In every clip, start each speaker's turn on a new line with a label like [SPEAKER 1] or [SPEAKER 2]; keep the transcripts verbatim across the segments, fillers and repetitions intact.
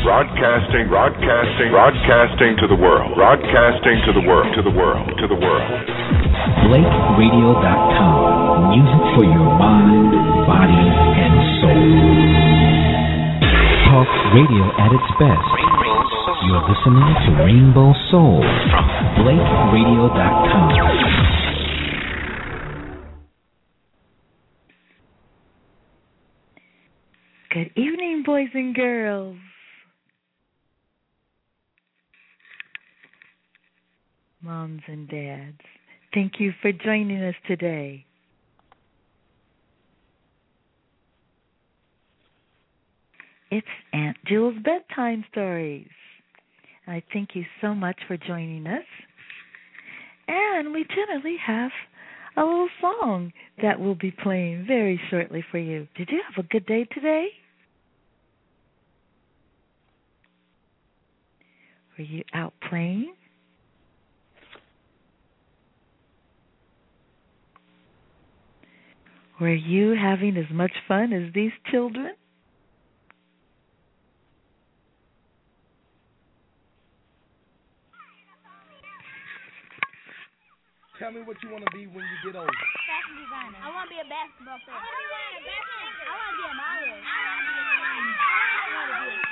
[SPEAKER 1] Broadcasting, broadcasting, broadcasting to the world. Broadcasting to the world, to the world, to the world.
[SPEAKER 2] Blake Radio dot com. Music for your mind, body, and soul. Talk radio at its best. You're listening to Rainbow Soul from Blake Radio dot com.
[SPEAKER 3] Good evening, boys and girls. Moms and dads, thank you for joining us today. It's Aunt Jewel's Bedtime Stories. I thank you so much for joining us. And we generally have a little song that will be playing very shortly for you. Did you have a good day today? Were you out playing? Were you having as much fun as these children?
[SPEAKER 4] Tell me what you want to be when you get older.
[SPEAKER 5] Fashion designer. I want to be a basketball player. I want to be a basketball. I want to be a model. I want to be a model. I want to be a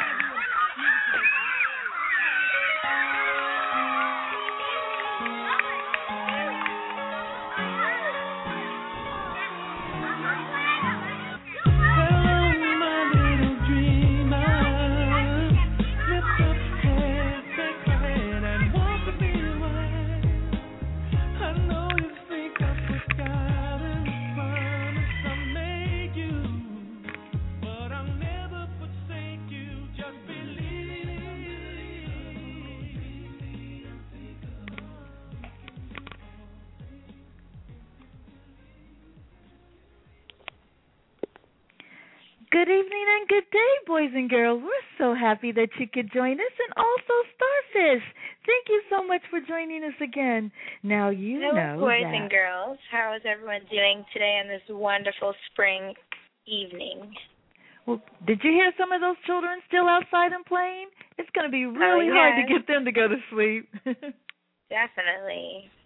[SPEAKER 3] Good evening and good day, boys and girls. We're so happy that you could join us, and also Starfish. Thank you so much for joining us again. Now you
[SPEAKER 6] Hello,
[SPEAKER 3] know
[SPEAKER 6] boys
[SPEAKER 3] that...
[SPEAKER 6] and girls. How is everyone doing today on this wonderful spring evening?
[SPEAKER 3] Well, did you hear some of those children still outside and playing? It's going to be really
[SPEAKER 6] oh, yes.
[SPEAKER 3] hard to get them to go to sleep.
[SPEAKER 6] Definitely.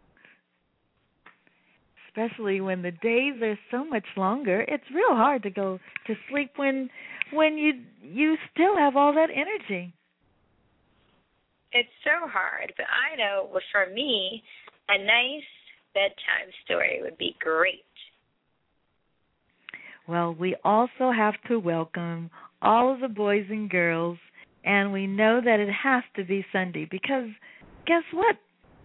[SPEAKER 3] Especially when the days are so much longer, it's real hard to go to sleep when when you you still have all that energy.
[SPEAKER 6] It's so hard, but I know well, for me, a nice bedtime story would be great.
[SPEAKER 3] Well, we also have to welcome all of the boys and girls, and we know that it has to be Sunday because guess what?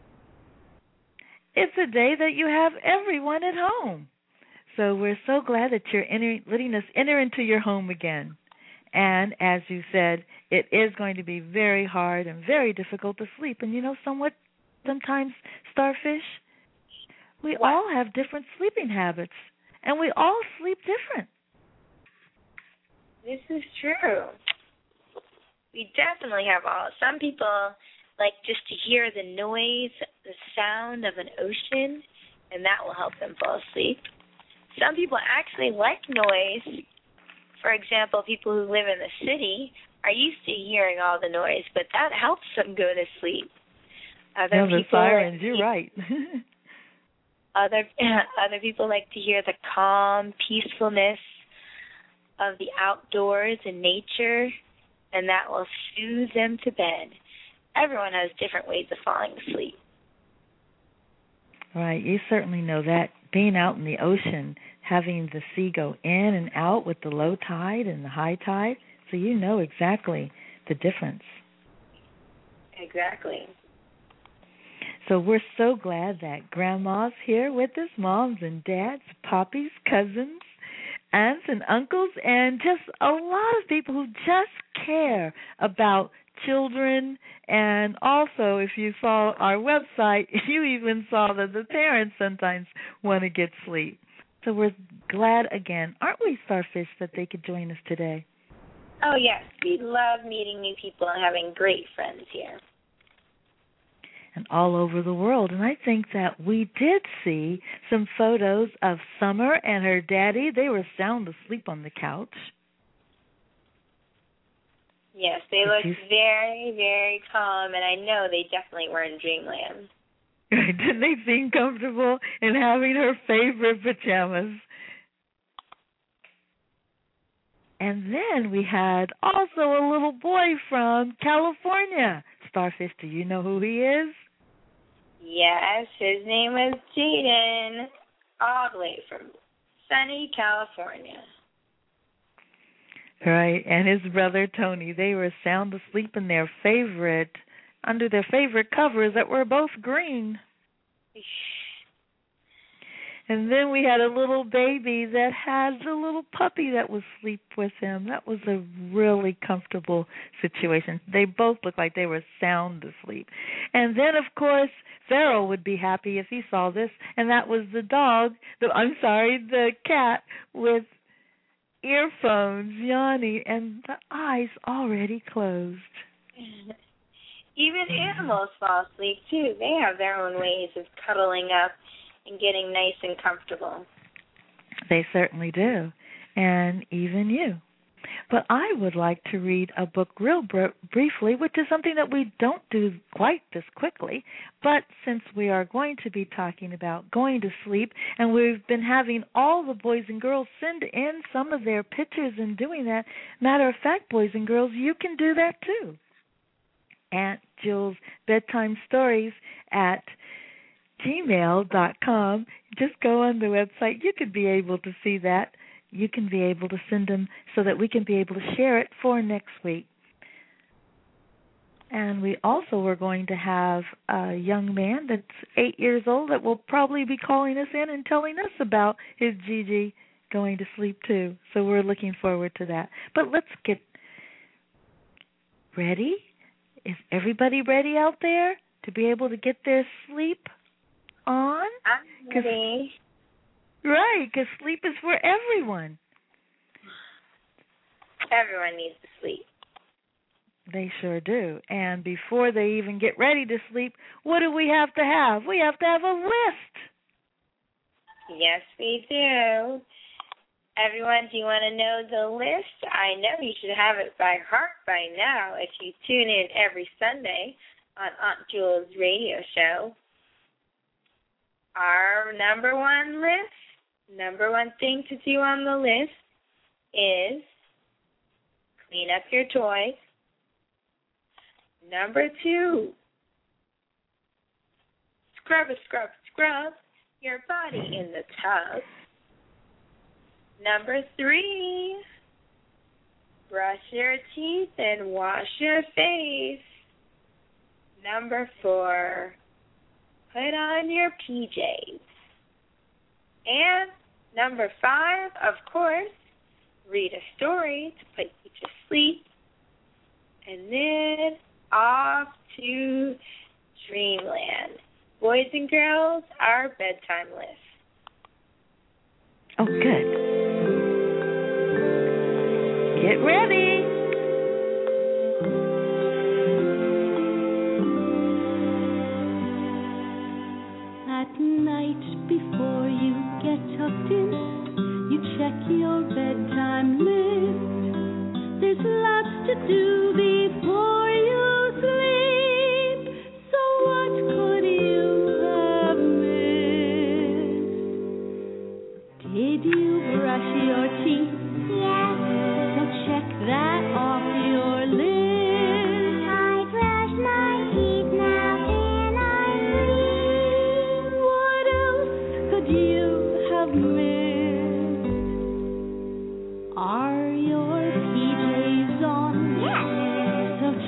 [SPEAKER 3] It's a day that you have everyone at home. So we're so glad that you're enter, letting us enter into your home again. And as you said, it is going to be very hard and very difficult to sleep. And you know somewhat, sometimes, Starfish, we
[SPEAKER 6] what?
[SPEAKER 3] all have different sleeping habits. And we all sleep different.
[SPEAKER 6] This is true. We definitely have all. Some people like just to hear the noise, the sound of an ocean, and that will help them fall asleep. Some people actually like noise. For example, people who live in the city are used to hearing all the noise, but that helps them go to sleep. Other
[SPEAKER 3] no, the
[SPEAKER 6] people
[SPEAKER 3] sirens,
[SPEAKER 6] like
[SPEAKER 3] you're right.
[SPEAKER 6] other other people like to hear the calm peacefulness of the outdoors and nature, and that will soothe them to bed. Everyone has different ways of falling asleep.
[SPEAKER 3] Right, you certainly know that. Being out in the ocean, having the sea go in and out with the low tide and the high tide, so you know exactly the difference.
[SPEAKER 6] Exactly.
[SPEAKER 3] So we're so glad that Grandma's here with us, moms and dads, poppies, cousins, aunts and uncles, and just a lot of people who just care about children. And also, if you saw our website, you even saw that the parents sometimes want to get sleep. So we're glad again, aren't we, Starfish, that they could join us today?
[SPEAKER 6] Oh, yes. We love meeting new people and having great friends here.
[SPEAKER 3] And all over the world. And I think that we did see some photos of Summer and her daddy. They were sound asleep on the couch.
[SPEAKER 6] Yes, they looked very, very calm, and I know they definitely were in dreamland.
[SPEAKER 3] Didn't they seem comfortable in having her favorite pajamas? And then we had also a little boy from California. Starfish, do you know who he is?
[SPEAKER 6] Yes, his name is Jaden, all the way from sunny California.
[SPEAKER 3] Right, and his brother Tony. They were sound asleep in their favorite, under their favorite covers that were both green. And then we had a little baby that had a little puppy that was asleep with him. That was a really comfortable situation. They both looked like they were sound asleep. And then, of course, Farrell would be happy if he saw this, and that was the dog, the, I'm sorry, the cat with earphones, yawning, and the eyes already closed.
[SPEAKER 6] Even animals fall asleep, too. They have their own ways of cuddling up and getting nice and comfortable.
[SPEAKER 3] They certainly do, and even you. But I would like to read a book real br- briefly, which is something that we don't do quite this quickly. But since we are going to be talking about going to sleep, and we've been having all the boys and girls send in some of their pictures and doing that, matter of fact, boys and girls, you can do that too. Aunt Jules Bedtime Stories at gmail dot com. Just go on the website. You could be able to see that. You can be able to send them so that we can be able to share it for next week. And we also are going to have a young man that's eight years old that will probably be calling us in and telling us about his Gigi going to sleep too. So we're looking forward to that. But let's get ready. Is everybody ready out there to be able to get their sleep on?
[SPEAKER 6] I'm ready.
[SPEAKER 3] Right, because sleep is for everyone.
[SPEAKER 6] Everyone needs to sleep.
[SPEAKER 3] They sure do. And before they even get ready to sleep, what do we have to have? We have to have a list.
[SPEAKER 6] Yes, we do. Everyone, do you want to know the list? I know you should have it by heart by now if you tune in every Sunday on Aunt Jules' radio show. Our number one list, number one thing to do on the list is clean up your toys. Number two, scrub, scrub, scrub your body in the tub. Number three, brush your teeth and wash your face. Number four, put on your P Js. And number five, of course, read a story to put you to sleep. And then off to dreamland. Boys and girls, our bedtime list.
[SPEAKER 3] Oh, good. Get ready.
[SPEAKER 7] At night before you get tucked in, you check your bedtime list. There's lots to do before you sleep. So what could you have missed? Did you brush your teeth? Yes. So check that off your list. I brush my teeth, now can I sleep? What else could you have missed? Are your P Js on? Yes. So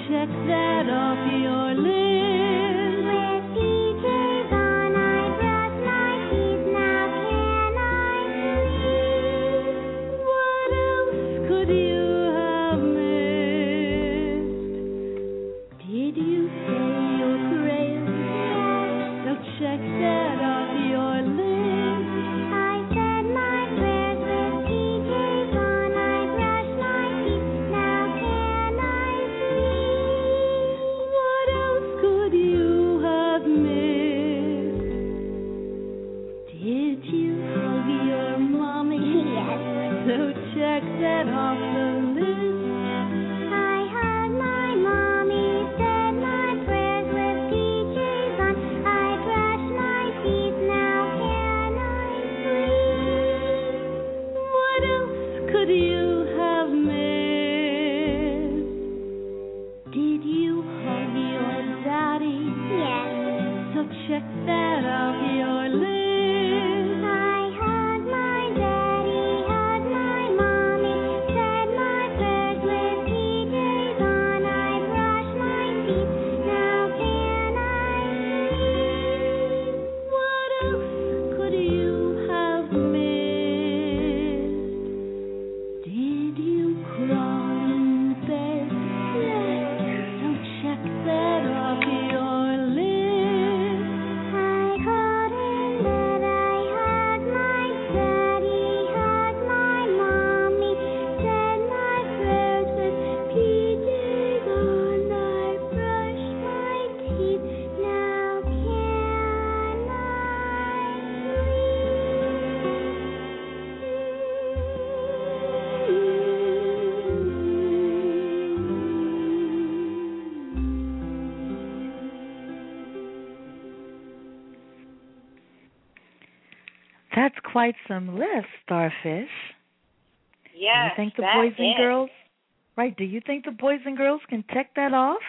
[SPEAKER 3] That's quite some list, Starfish.
[SPEAKER 6] Yes,
[SPEAKER 3] do you think the
[SPEAKER 6] that
[SPEAKER 3] boys and
[SPEAKER 6] is.
[SPEAKER 3] girls, right, do you think the boys and girls can check that off?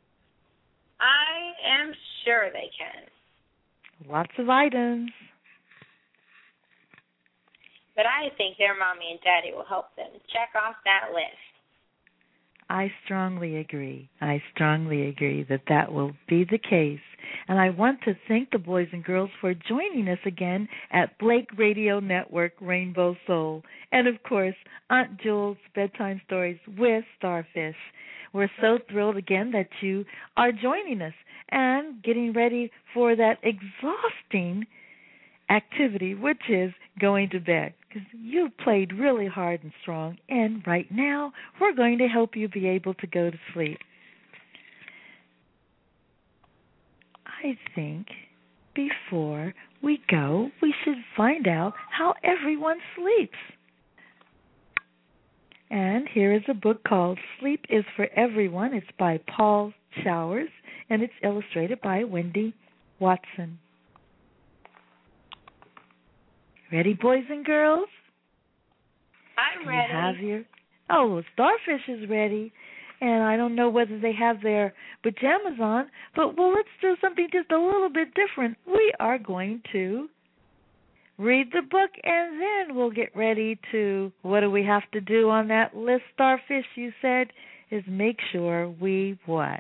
[SPEAKER 6] I am sure they can.
[SPEAKER 3] Lots of items.
[SPEAKER 6] But I think their mommy and daddy will help them check off that list.
[SPEAKER 3] I strongly agree. I strongly agree that that will be the case. And I want to thank the boys and girls for joining us again at Blake Radio Network Rainbow Soul. And, of course, Aunt Jules' Bedtime Stories with Starfish. We're so thrilled again that you are joining us and getting ready for that exhausting activity, which is going to bed, because you played really hard and strong, and right now we're going to help you be able to go to sleep. I think before we go, we should find out how everyone sleeps. And here is a book called Sleep is for Everyone. It's by Paul Showers, and it's illustrated by Wendy Watson. Ready, boys and girls?
[SPEAKER 6] I'm
[SPEAKER 3] Do
[SPEAKER 6] ready.
[SPEAKER 3] You have your... Oh, Starfish is ready. And I don't know whether they have their pajamas on, but well, let's do something just a little bit different. We are going to read the book, and then we'll get ready to, what do we have to do on that list, Starfish, you said, is make sure we what?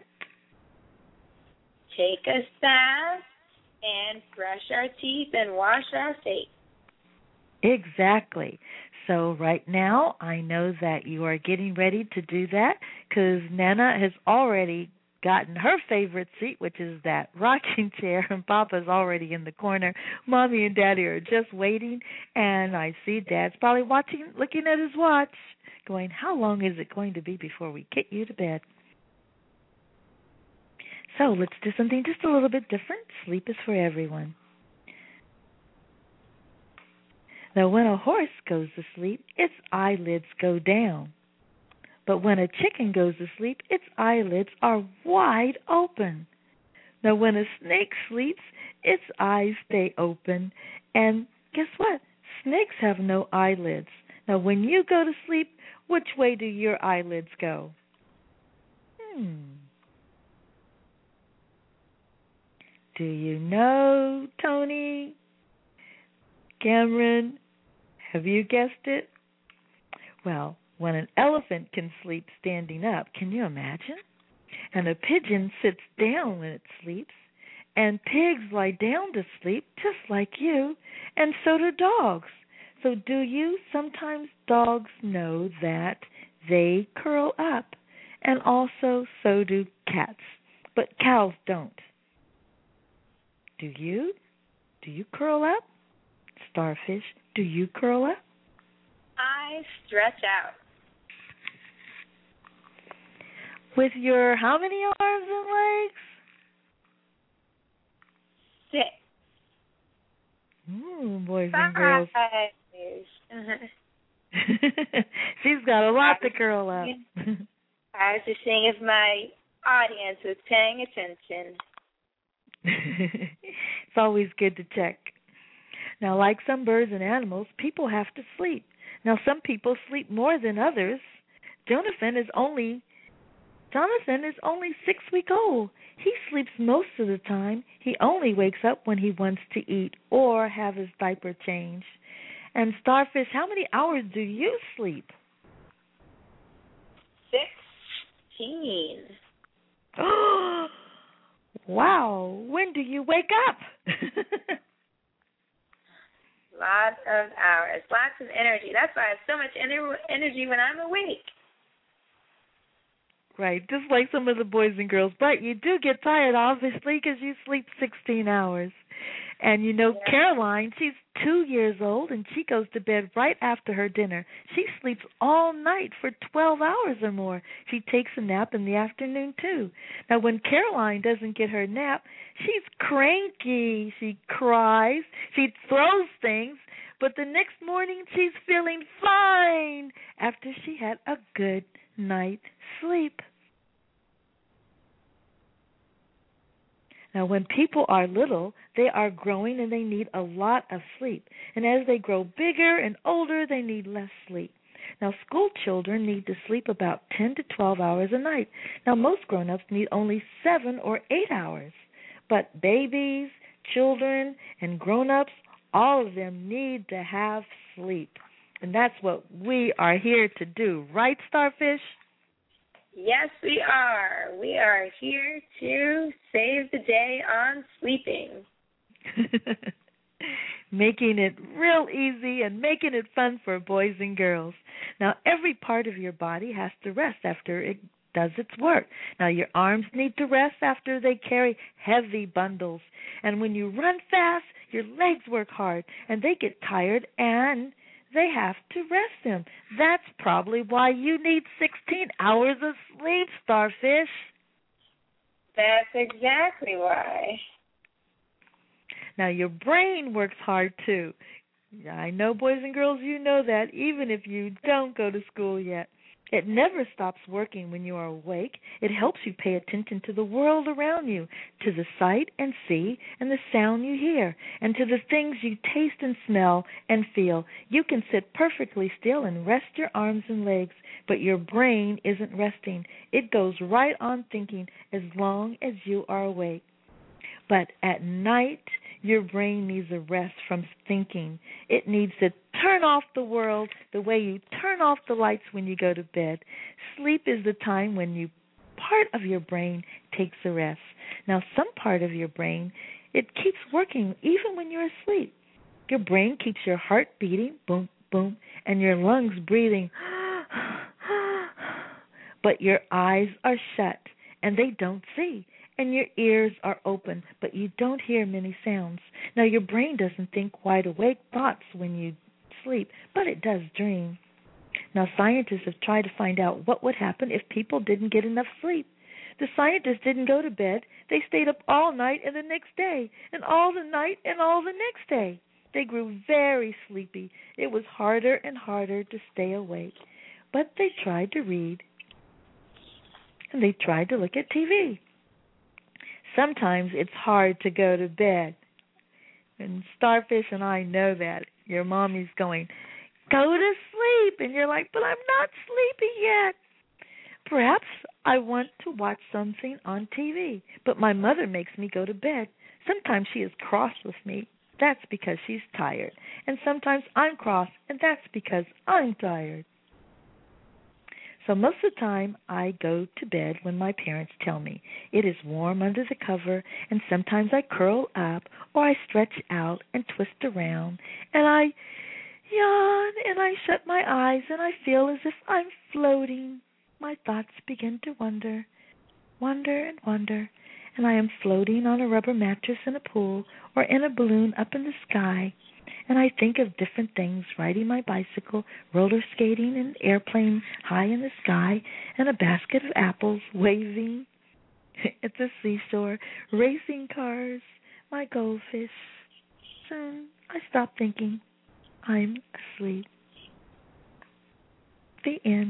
[SPEAKER 6] Take a bath and brush our teeth and wash our face.
[SPEAKER 3] Exactly. So right now, I know that you are getting ready to do that because Nana has already gotten her favorite seat, which is that rocking chair, and Papa's already in the corner. Mommy and Daddy are just waiting, and I see Dad's probably watching, looking at his watch, going, how long is it going to be before we get you to bed? So let's do something just a little bit different. Sleep is for everyone. Now, when a horse goes to sleep, its eyelids go down. But when a chicken goes to sleep, its eyelids are wide open. Now, when a snake sleeps, its eyes stay open. And guess what? Snakes have no eyelids. Now, when you go to sleep, which way do your eyelids go? Hmm. Do you know, Tony? Cameron? Have you guessed it? Well, when an elephant can sleep standing up, can you imagine? And a pigeon sits down when it sleeps, and pigs lie down to sleep just like you, and so do dogs. So do you? Sometimes dogs know that they curl up, and also so do cats, but cows don't. Do you? Do you curl up? Starfish, do you curl up?
[SPEAKER 6] I stretch out.
[SPEAKER 3] With your how many arms and legs?
[SPEAKER 6] Six.
[SPEAKER 3] Ooh, boys and girls.
[SPEAKER 6] Five.
[SPEAKER 3] She's got a lot to curl up.
[SPEAKER 6] I was just seeing if my audience was paying attention.
[SPEAKER 3] It's always good to check. Now, like some birds and animals, people have to sleep. Now, some people sleep more than others. Jonathan is only Jonathan is only six weeks old. He sleeps most of the time. He only wakes up when he wants to eat or have his diaper changed. And Starfish, how many hours do you sleep?
[SPEAKER 6] Sixteen.
[SPEAKER 3] Wow. When do you wake up?
[SPEAKER 6] Lots of hours, lots of energy. That's why I have so much ener- energy when I'm awake.
[SPEAKER 3] Right, just like some of the boys and girls. But you do get tired, obviously, because you sleep sixteen hours. And, you know, yeah. Caroline, she's two years old, and she goes to bed right after her dinner. She sleeps all night for twelve hours or more. She takes a nap in the afternoon, too. Now, when Caroline doesn't get her nap, she's cranky. She cries. She throws things. But the next morning, she's feeling fine after she had a good night's sleep. Now, when people are little, they are growing and they need a lot of sleep. And as they grow bigger and older, they need less sleep. Now, school children need to sleep about ten to twelve hours a night. Now, most grown-ups need only seven or eight hours. But babies, children, and grown-ups, all of them need to have sleep. And that's what we are here to do. Right, Starfish?
[SPEAKER 6] Yes, we are. We are here to save the day on sleeping.
[SPEAKER 3] Making it real easy and making it fun for boys and girls. Now, every part of your body has to rest after it does its work. Now, your arms need to rest after they carry heavy bundles. And when you run fast, your legs work hard, and they get tired, and they have to rest them. That's probably why you need sixteen hours of sleep, Starfish.
[SPEAKER 6] That's exactly why.
[SPEAKER 3] Now, your brain works hard, too. I know, boys and girls, you know that, even if you don't go to school yet. It never stops working when you are awake. It helps you pay attention to the world around you, to the sight and see and the sound you hear, and to the things you taste and smell and feel. You can sit perfectly still and rest your arms and legs, but your brain isn't resting. It goes right on thinking as long as you are awake. But at night, your brain needs a rest from thinking. It needs to turn off the world the way you turn off the lights when you go to bed. Sleep is the time when you part of your brain takes a rest. Now, some part of your brain, it keeps working even when you're asleep. Your brain keeps your heart beating, boom, boom, and your lungs breathing, but your eyes are shut and they don't see. And your ears are open, but you don't hear many sounds. Now, your brain doesn't think wide awake thoughts when you sleep, but it does dream. Now, scientists have tried to find out what would happen if people didn't get enough sleep. The scientists didn't go to bed. They stayed up all night and the next day, and all the night and all the next day. They grew very sleepy. It was harder and harder to stay awake. But they tried to read, and they tried to look at T V. Sometimes it's hard to go to bed. And Starfish and I know that. Your mommy's going, go to sleep. And you're like, but I'm not sleepy yet. Perhaps I want to watch something on T V. But my mother makes me go to bed. Sometimes she is cross with me. That's because she's tired. And sometimes I'm cross, and that's because I'm tired. So most of the time, I go to bed when my parents tell me. It is warm under the cover, and sometimes I curl up, or I stretch out and twist around, and I yawn, and I shut my eyes, and I feel as if I'm floating. My thoughts begin to wander, wonder and wonder, and I am floating on a rubber mattress in a pool or in a balloon up in the sky. And I think of different things, riding my bicycle, roller skating, an airplane high in the sky, and a basket of apples waving at the seashore, racing cars, my goldfish. Soon I stop thinking. I'm asleep. The end.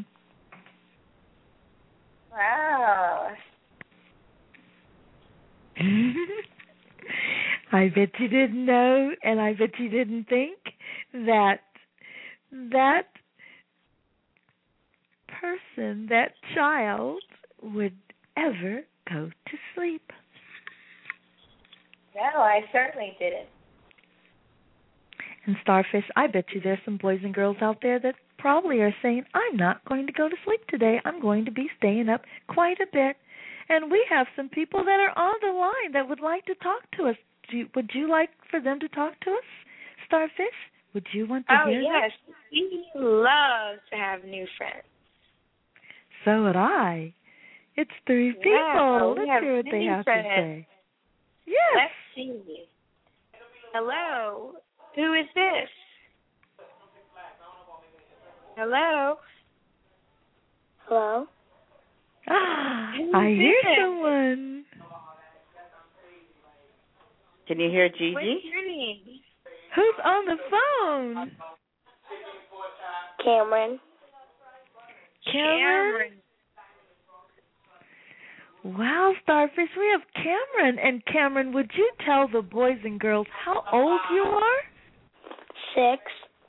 [SPEAKER 6] Wow.
[SPEAKER 3] I bet you didn't know, and I bet you didn't think that that person, that child, would ever go to sleep.
[SPEAKER 6] No, I certainly didn't.
[SPEAKER 3] And Starfish, I bet you there's some boys and girls out there that probably are saying, I'm not going to go to sleep today. I'm going to be staying up quite a bit. And we have some people that are on the line that would like to talk to us. Do you, would you like for them to talk to us, Starfish? Would you want to
[SPEAKER 6] oh,
[SPEAKER 3] hear
[SPEAKER 6] yes.
[SPEAKER 3] them?
[SPEAKER 6] We love to have new friends.
[SPEAKER 3] So would I. It's three people.
[SPEAKER 6] Yeah,
[SPEAKER 3] Let's hear what they have
[SPEAKER 6] friends.
[SPEAKER 3] to say. Yes.
[SPEAKER 6] Let's see. Hello. Who is this? Hello.
[SPEAKER 5] Hello?
[SPEAKER 3] Ah, I hear someone.
[SPEAKER 8] Can you hear Gigi?
[SPEAKER 6] What's your name?
[SPEAKER 3] Who's on the phone?
[SPEAKER 5] Cameron.
[SPEAKER 3] Cameron? Wow, Starfish, we have Cameron. And Cameron, would you tell the boys and girls how old you are?
[SPEAKER 5] Six.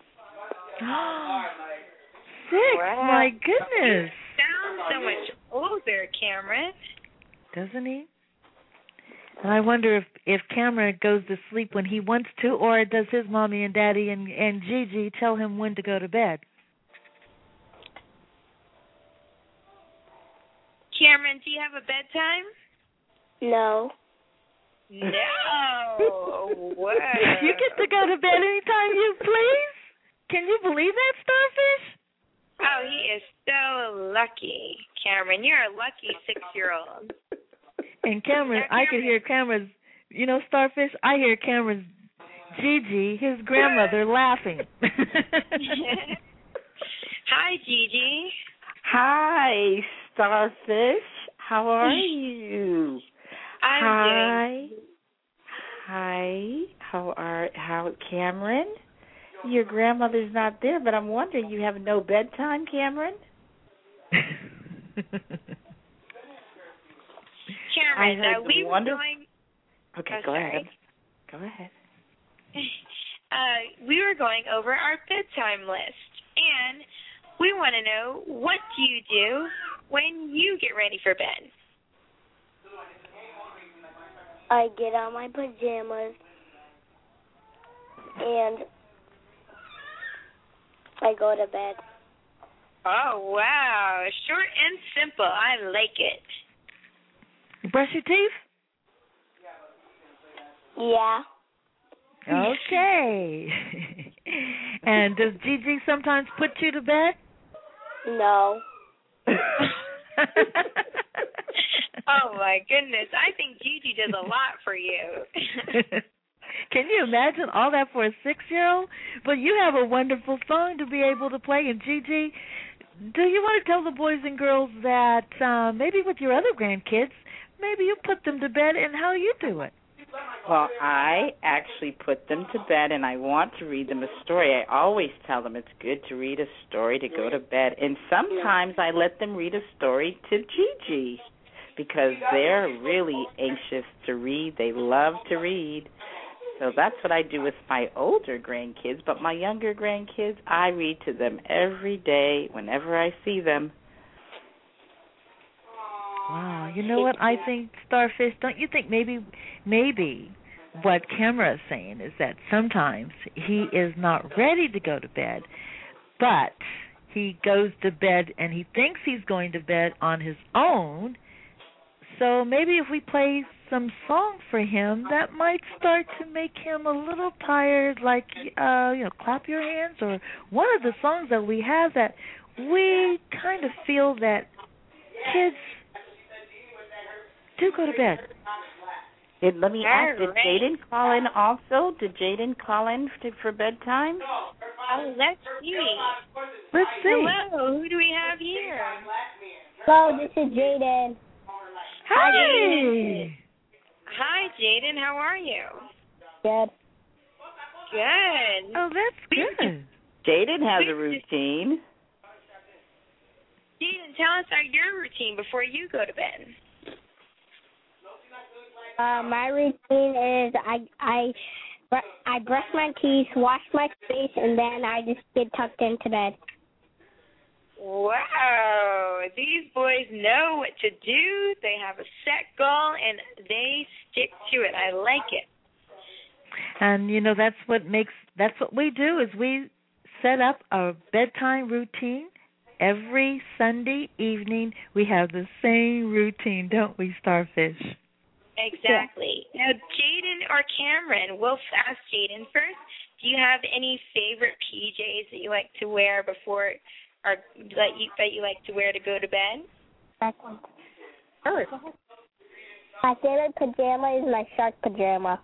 [SPEAKER 3] Six,
[SPEAKER 6] Wow.
[SPEAKER 3] my goodness.
[SPEAKER 6] Sounds so much older, Cameron.
[SPEAKER 3] Doesn't he? And I wonder if, if Cameron goes to sleep when he wants to, or does his mommy and daddy and, and Gigi tell him when to go to bed?
[SPEAKER 6] Cameron, do you have a bedtime?
[SPEAKER 5] No.
[SPEAKER 6] No. What?
[SPEAKER 3] You get to go to bed anytime you please. Can you believe that, Starfish?
[SPEAKER 6] Oh, he is so lucky, Cameron. You're a lucky six-year-old.
[SPEAKER 3] And Cameron, I could hear Cameron's, you know, Starfish, I hear Cameron's Gigi, his grandmother, laughing.
[SPEAKER 6] Hi, Gigi.
[SPEAKER 8] Hi, Starfish. How are you?
[SPEAKER 6] I'm
[SPEAKER 8] Hi.
[SPEAKER 6] doing.
[SPEAKER 8] Hi. How are how Cameron? Your grandmother's not there, but I'm wondering, you have no bedtime, Cameron?
[SPEAKER 6] Cameron, uh, we were
[SPEAKER 8] wonder-
[SPEAKER 6] going.
[SPEAKER 8] Okay,
[SPEAKER 6] Oh,
[SPEAKER 8] go
[SPEAKER 6] sorry.
[SPEAKER 8] ahead. Go ahead.
[SPEAKER 6] Uh, we were going over our bedtime list, and we want to know, what do you do when you get ready for bed?
[SPEAKER 5] I get on my pajamas and I go to bed.
[SPEAKER 6] Oh, wow. Short and simple. I like it.
[SPEAKER 3] Brush your teeth?
[SPEAKER 5] Yeah.
[SPEAKER 3] Okay. And does Gigi sometimes put you to bed?
[SPEAKER 5] No.
[SPEAKER 6] Oh, my goodness. I think Gigi does a lot for you.
[SPEAKER 3] Can you imagine all that for a six-year-old? But you have a wonderful song to be able to play. And Gigi, do you want to tell the boys and girls that uh, maybe with your other grandkids, maybe you put them to bed and how you do it?
[SPEAKER 8] Well, I actually put them to bed, and I want to read them a story. I always tell them it's good to read a story to go to bed. And sometimes I let them read a story to Gigi because they're really anxious to read. They love to read. So that's what I do with my older grandkids. But my younger grandkids, I read to them every day whenever I see them.
[SPEAKER 3] Wow, you know what I think, Starfish? Don't you think maybe maybe what Camera is saying is that sometimes he is not ready to go to bed, but he goes to bed and he thinks he's going to bed on his own. So maybe if we play some song for him, that might start to make him a little tired, like, uh, you know, Clap Your Hands, or one of the songs that we have that we kind of feel that kids do go to bed.
[SPEAKER 8] Did, let me ask, did
[SPEAKER 6] All right.
[SPEAKER 8] Jaden call in also? Did Jaden call in to, for bedtime?
[SPEAKER 6] Oh, let's see.
[SPEAKER 3] Let's see.
[SPEAKER 6] Hello, who do we have here?
[SPEAKER 5] Hello, this is Jaden.
[SPEAKER 3] Hi.
[SPEAKER 6] Hi, Jaden. How are you?
[SPEAKER 5] Good.
[SPEAKER 6] Good.
[SPEAKER 3] Oh, that's good.
[SPEAKER 8] Jaden has a routine.
[SPEAKER 6] Jaden, tell us our, your routine before you go to bed.
[SPEAKER 5] Uh, my routine is I I br- I brush my teeth, wash my face, and then I just get tucked into bed.
[SPEAKER 6] Wow, these boys know what to do. They have a set goal, and they stick to it. I like it.
[SPEAKER 3] And, you know, that's what makes, that's what we do is we set up a bedtime routine. Every Sunday evening we have the same routine, don't we, Starfish?
[SPEAKER 6] Exactly. Now, Jaden or Cameron, we'll ask Jaden first. Do you have any favorite P Js that you like to wear before, or that you that you like to wear to go to bed?
[SPEAKER 5] Second.
[SPEAKER 6] Oh.
[SPEAKER 5] My favorite pajama is my shark pajama.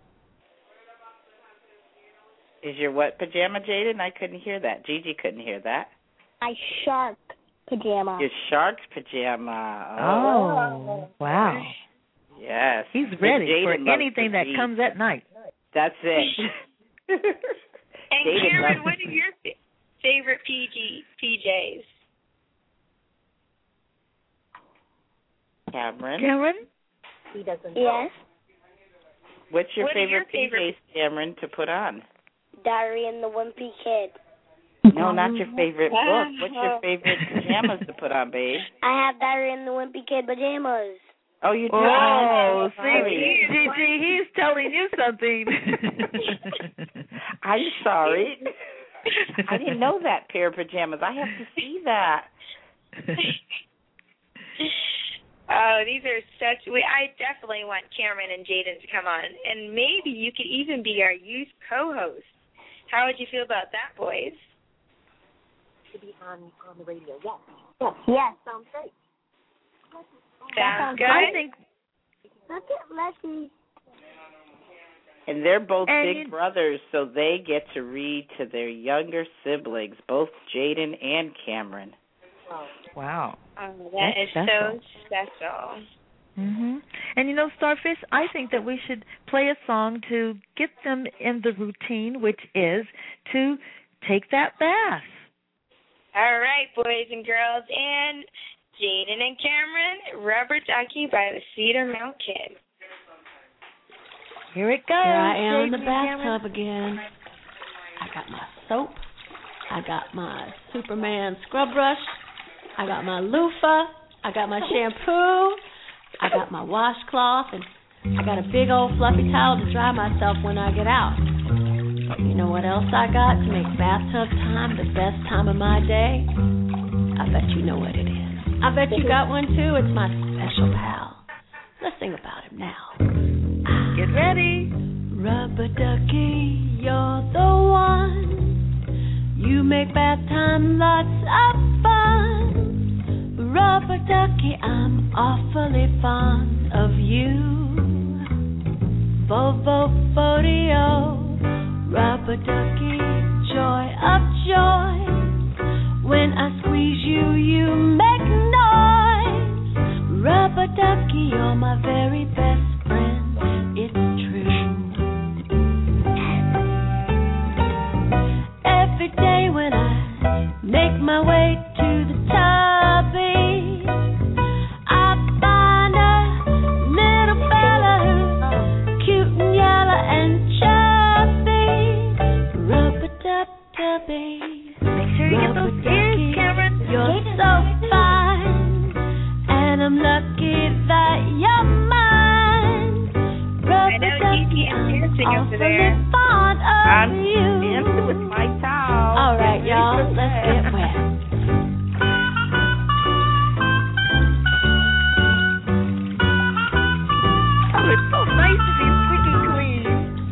[SPEAKER 8] Is your what pajama, Jaden? I couldn't hear that. Gigi couldn't hear that.
[SPEAKER 5] My shark pajama.
[SPEAKER 8] Your shark's pajama.
[SPEAKER 3] Oh, wow.
[SPEAKER 8] Yes.
[SPEAKER 3] He's ready
[SPEAKER 8] Jaden
[SPEAKER 3] for
[SPEAKER 8] loves
[SPEAKER 3] anything
[SPEAKER 8] to
[SPEAKER 3] that
[SPEAKER 8] read.
[SPEAKER 3] comes at night.
[SPEAKER 8] That's it.
[SPEAKER 6] And
[SPEAKER 8] Jaden
[SPEAKER 6] Cameron,
[SPEAKER 8] loves-
[SPEAKER 6] what are your fa- favorite P G P Js?
[SPEAKER 8] Cameron.
[SPEAKER 3] Cameron?
[SPEAKER 5] Yes.
[SPEAKER 8] What's your
[SPEAKER 6] What are your
[SPEAKER 8] favorite P Js, Cameron, to put on?
[SPEAKER 5] Diary and the Wimpy Kid.
[SPEAKER 8] No, not your favorite book. What's your favorite pajamas to put on, babe?
[SPEAKER 5] I have Diary and the Wimpy Kid pajamas.
[SPEAKER 8] Oh, you do?
[SPEAKER 3] Oh,
[SPEAKER 8] I'm
[SPEAKER 3] see,
[SPEAKER 8] sorry.
[SPEAKER 3] Gigi, he's telling you something.
[SPEAKER 8] I'm sorry. I didn't know that pair of pajamas. I have to see that.
[SPEAKER 6] Oh, these are such. We, I definitely want Cameron and Jaden to come on, and maybe you could even be our youth co-host. How would you feel about that, boys?
[SPEAKER 9] To be on on the radio, yes.
[SPEAKER 5] Yes. Yes. Sounds great.
[SPEAKER 6] Sounds good.
[SPEAKER 3] I think.
[SPEAKER 5] Look at Leslie.
[SPEAKER 8] And they're both
[SPEAKER 3] And
[SPEAKER 8] big
[SPEAKER 3] you-
[SPEAKER 8] brothers, so they get to read to their younger siblings, both Jaden and Cameron.
[SPEAKER 3] Wow.
[SPEAKER 6] Oh, that
[SPEAKER 3] That's
[SPEAKER 6] is
[SPEAKER 3] special.
[SPEAKER 6] so special.
[SPEAKER 3] Mhm. And you know, Starfish, I think that we should play a song to get them in the routine, which is to take that bath.
[SPEAKER 6] All right, boys and girls, and Jaden and Cameron, Rubber Ducky by the Cedar Mount Kid.
[SPEAKER 3] Here it goes.
[SPEAKER 9] Here I am in
[SPEAKER 3] Jaden
[SPEAKER 9] the
[SPEAKER 3] and Cameron.
[SPEAKER 9] bathtub again. I got my soap. I got my Superman scrub brush. I got my loofah. I got my shampoo. I got my washcloth. And I got a big old fluffy towel to dry myself when I get out. But you know what else I got to make bathtub time the best time of my day? I bet you know what it is. I bet you got one too. It's my special pal. Let's sing about him now.
[SPEAKER 3] Get ready.
[SPEAKER 9] Rubber ducky, you're the one. You make bath time lots of fun. Rubber ducky, I'm awfully fond of you. Vovo Fodio, rubber ducky, joy of joy. When I squeeze you, you make noise. Rubber ducky, you're my very best friend. It's true. Every day when I make my way to the tubby, I find a little fella who's cute and yellow and chubby. Rubber dub dubby.
[SPEAKER 3] Make sure you get those ears, Cameron.
[SPEAKER 9] You're so fine, and I'm lucky that you're mine.
[SPEAKER 6] I know Gigi is dancing over there.
[SPEAKER 9] Awfully fond of
[SPEAKER 8] I'm
[SPEAKER 9] you.
[SPEAKER 8] dancing with my towel.
[SPEAKER 9] All right, y'all, let's get wet.
[SPEAKER 3] Oh, it's so nice to be squeaky clean.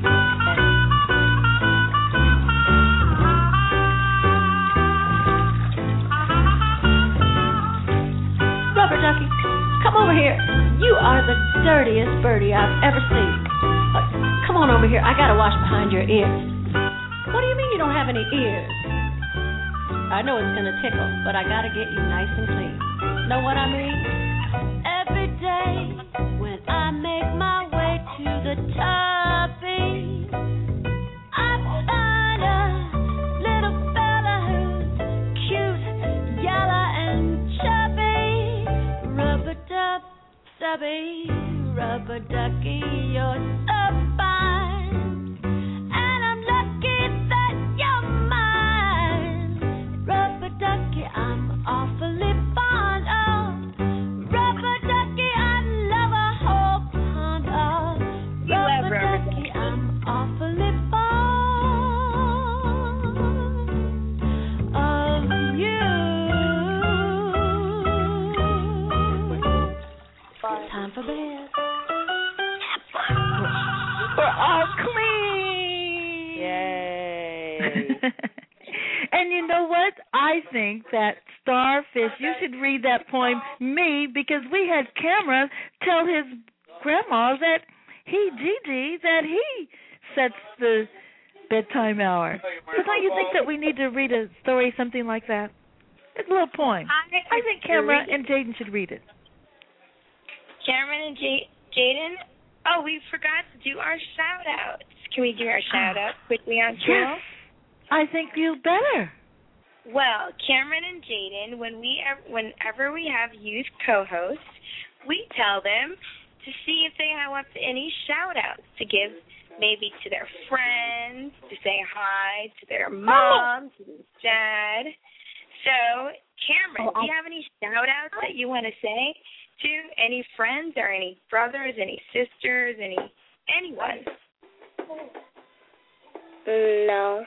[SPEAKER 9] Rubber ducky, come over here. You are the dirtiest birdie I've ever seen. Uh, come on over here. I gotta wash behind your ears. What do you mean you don't have any ears? I know it's gonna tickle, but I gotta get you nice and clean. Know what I mean? Every day when I make my way to the tubby, I find a little fella who's cute, yellow and chubby. Rubber dub, stubby, rubber ducky, you're so fine. And I'm lucky that you're mine. Rubber ducky, I'm awfully fond of. Rubber ducky, I love a whole pond of.
[SPEAKER 6] You love
[SPEAKER 9] Rubber
[SPEAKER 6] rubber
[SPEAKER 9] ducky,
[SPEAKER 6] ducky.
[SPEAKER 9] I'm awfully fond of you. Time for bed.
[SPEAKER 3] We're all clean.
[SPEAKER 8] Yay.
[SPEAKER 3] And you know what? I think that Starfish, you should read that poem, me, because we had Cameron tell his grandma that he, Gigi, that he sets the bedtime hour. So don't you think that we need to read a story, something like that? It's a little poem. I think Cameron and Jaden should read it.
[SPEAKER 6] Cameron and J- Jaden. Oh, we forgot to do our shout outs. Can we do our shout outs quickly on True?
[SPEAKER 3] Yes. I think you better.
[SPEAKER 6] Well, Cameron and Jaden, when we ev- whenever we have youth co-hosts, we tell them to see if they want any shout-outs to give maybe to their friends, to say hi to their mom, to their dad. So, Cameron, do you have any shout-outs that you want to say to any friends or any brothers, any sisters, any anyone?
[SPEAKER 5] No.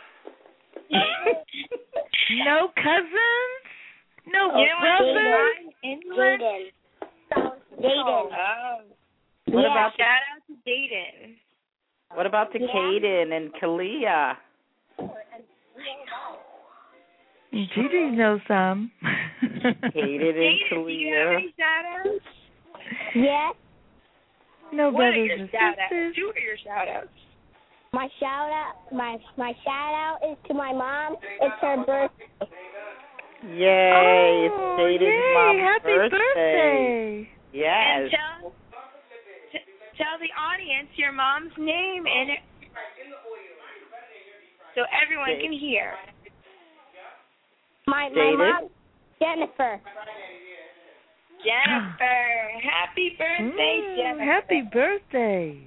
[SPEAKER 3] No cousins? No
[SPEAKER 6] you know
[SPEAKER 3] brothers?
[SPEAKER 6] Anyone?
[SPEAKER 5] Jaden. Jaden.
[SPEAKER 6] Oh.
[SPEAKER 8] What
[SPEAKER 5] Yeah.
[SPEAKER 8] about
[SPEAKER 6] Shout out to Jaden.
[SPEAKER 8] what about to
[SPEAKER 5] Yeah.
[SPEAKER 8] Kaden and Kalia?
[SPEAKER 3] Gigi knows some.
[SPEAKER 8] Kaden and
[SPEAKER 6] Jaden, do you have
[SPEAKER 8] Kalia.
[SPEAKER 6] any shout-outs?
[SPEAKER 5] Yes.
[SPEAKER 3] No
[SPEAKER 6] What are
[SPEAKER 3] brothers
[SPEAKER 6] your
[SPEAKER 3] and
[SPEAKER 6] shout-outs?
[SPEAKER 3] sisters.
[SPEAKER 6] Who are your shout-outs?
[SPEAKER 5] My shout out, my my shout out is to my mom. It's her birthday.
[SPEAKER 8] Yay!
[SPEAKER 3] Oh,
[SPEAKER 8] it's Jaden's
[SPEAKER 3] yay,
[SPEAKER 8] mom's
[SPEAKER 3] happy birthday.
[SPEAKER 8] Yes.
[SPEAKER 6] And tell, t- tell the audience your mom's name and it, so everyone
[SPEAKER 8] Jade.
[SPEAKER 6] can hear.
[SPEAKER 5] My my
[SPEAKER 8] Jaden?
[SPEAKER 5] mom, Jennifer.
[SPEAKER 6] Jennifer. Happy birthday,
[SPEAKER 3] Mm,
[SPEAKER 6] Jennifer.
[SPEAKER 3] happy birthday.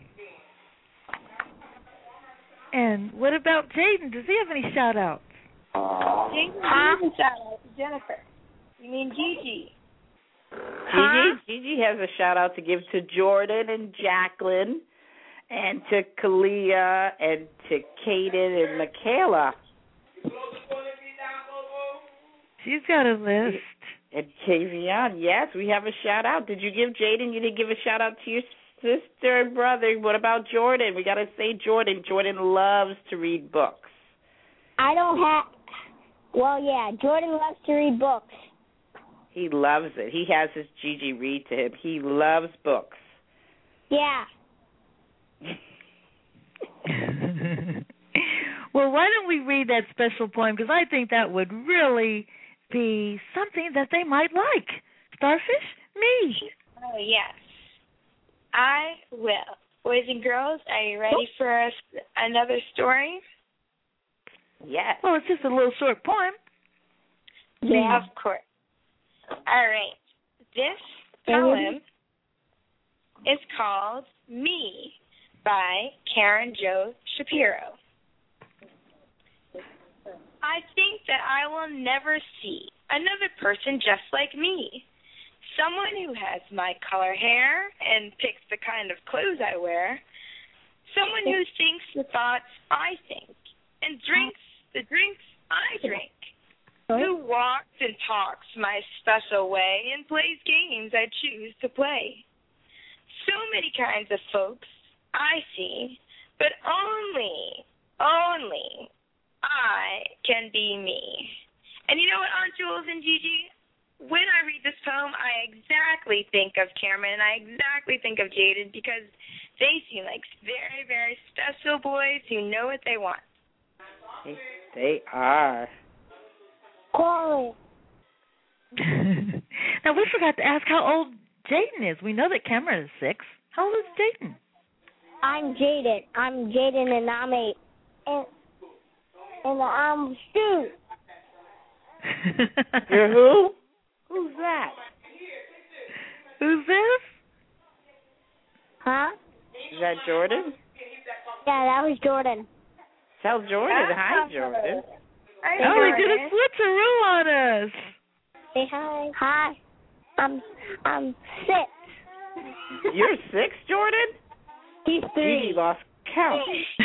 [SPEAKER 3] And what about Jaden? Does he have any shout-outs?
[SPEAKER 6] Jaden, huh? Shout-out to Jennifer. You mean Gigi?
[SPEAKER 8] Gigi, Gigi has a shout out to give to Jordan and Jacqueline, and to Kalia, and to Kaden and Michaela.
[SPEAKER 3] She's got a list.
[SPEAKER 8] And Kavion, yes, we have a shout out. Did you give Jaden? You didn't give a shout out to your sister and brother. What about Jordan? We got to say Jordan. Jordan loves to read books.
[SPEAKER 5] I don't have. Well, yeah, Jordan loves to read books.
[SPEAKER 8] He loves it. He has his Gigi read to him. He loves books.
[SPEAKER 5] Yeah.
[SPEAKER 3] Well, why don't we read that special poem? Because I think that would really be something that they might like. Starfish, me.
[SPEAKER 6] Oh, yes. I will. Boys and girls, are you ready for us another story?
[SPEAKER 8] Yes.
[SPEAKER 3] Well, it's just a little short poem.
[SPEAKER 6] Yeah. Of course. All right. This poem is called Me by Karen Jo Shapiro. I think that I will never see another person just like me. Someone who has my color hair and picks the kind of clothes I wear. Someone who thinks the thoughts I think and drinks the drinks I drink. Who walks and talks my special way and plays games I choose to play. So many kinds of folks I see, but only, only I can be me. And you know what, Aunt Jules and Gigi? When I read this poem, I exactly think of Cameron and I exactly think of Jaden because they seem like very, very special boys who know what they want.
[SPEAKER 8] They are.
[SPEAKER 5] Cool.
[SPEAKER 3] Now, we forgot to ask how old Jaden is. We know that Cameron is six. How old is Jaden?
[SPEAKER 5] I'm Jaden. I'm Jaden, and I'm eight. And, and I'm Stu.
[SPEAKER 8] You're who? Who's that?
[SPEAKER 3] Who's this?
[SPEAKER 5] Huh?
[SPEAKER 8] Is that Jordan?
[SPEAKER 5] Yeah, that was Jordan.
[SPEAKER 8] Tell Jordan. Hi, Jordan.
[SPEAKER 6] Hi,
[SPEAKER 3] Oh, he did a
[SPEAKER 6] Jordan.
[SPEAKER 3] switcheroo on us.
[SPEAKER 5] Say hi. Hi. I'm I'm six.
[SPEAKER 8] You're six, Jordan?
[SPEAKER 5] He's
[SPEAKER 8] Gigi
[SPEAKER 5] three.
[SPEAKER 8] lost count.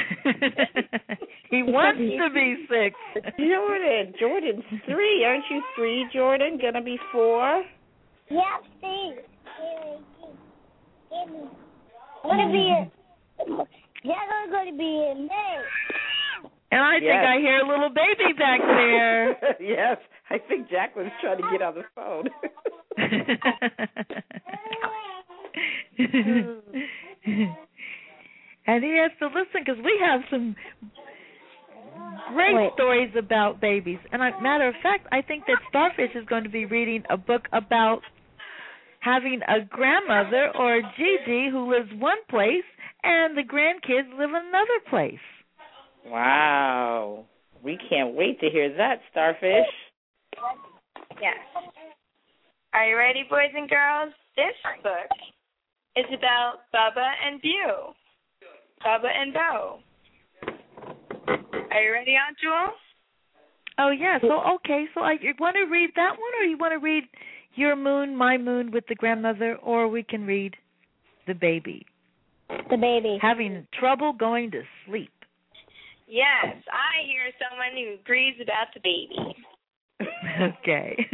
[SPEAKER 3] He wants to be six.
[SPEAKER 8] Jordan, Jordan's three. Aren't you three, Jordan? Gonna be four?
[SPEAKER 5] Yeah, Steve. I'm gonna be in. Yeah, I'm gonna be in May.
[SPEAKER 3] And I think
[SPEAKER 8] Yes.
[SPEAKER 3] I hear a little baby back there.
[SPEAKER 8] Yes, I think Jacqueline's trying to get on the phone.
[SPEAKER 3] And he has to listen because we have some great
[SPEAKER 5] Wait.
[SPEAKER 3] stories about babies. And a matter of fact, I think that Starfish is going to be reading a book about having a grandmother or Gigi who lives one place and the grandkids live another place.
[SPEAKER 8] Wow. We can't wait to hear that, Starfish.
[SPEAKER 6] Yes. Are you ready, boys and girls? This book is about Bubba and Beau. Bubba and Beau. Are you ready, Aunt Jewel?
[SPEAKER 3] Oh, yeah. So, okay. So I, you want to read that one, or you want to read Your Moon, My Moon with the grandmother, or we can read The Baby.
[SPEAKER 5] The Baby.
[SPEAKER 3] Having trouble going to sleep.
[SPEAKER 6] Yes, I hear someone who agrees about The Baby.
[SPEAKER 3] Okay.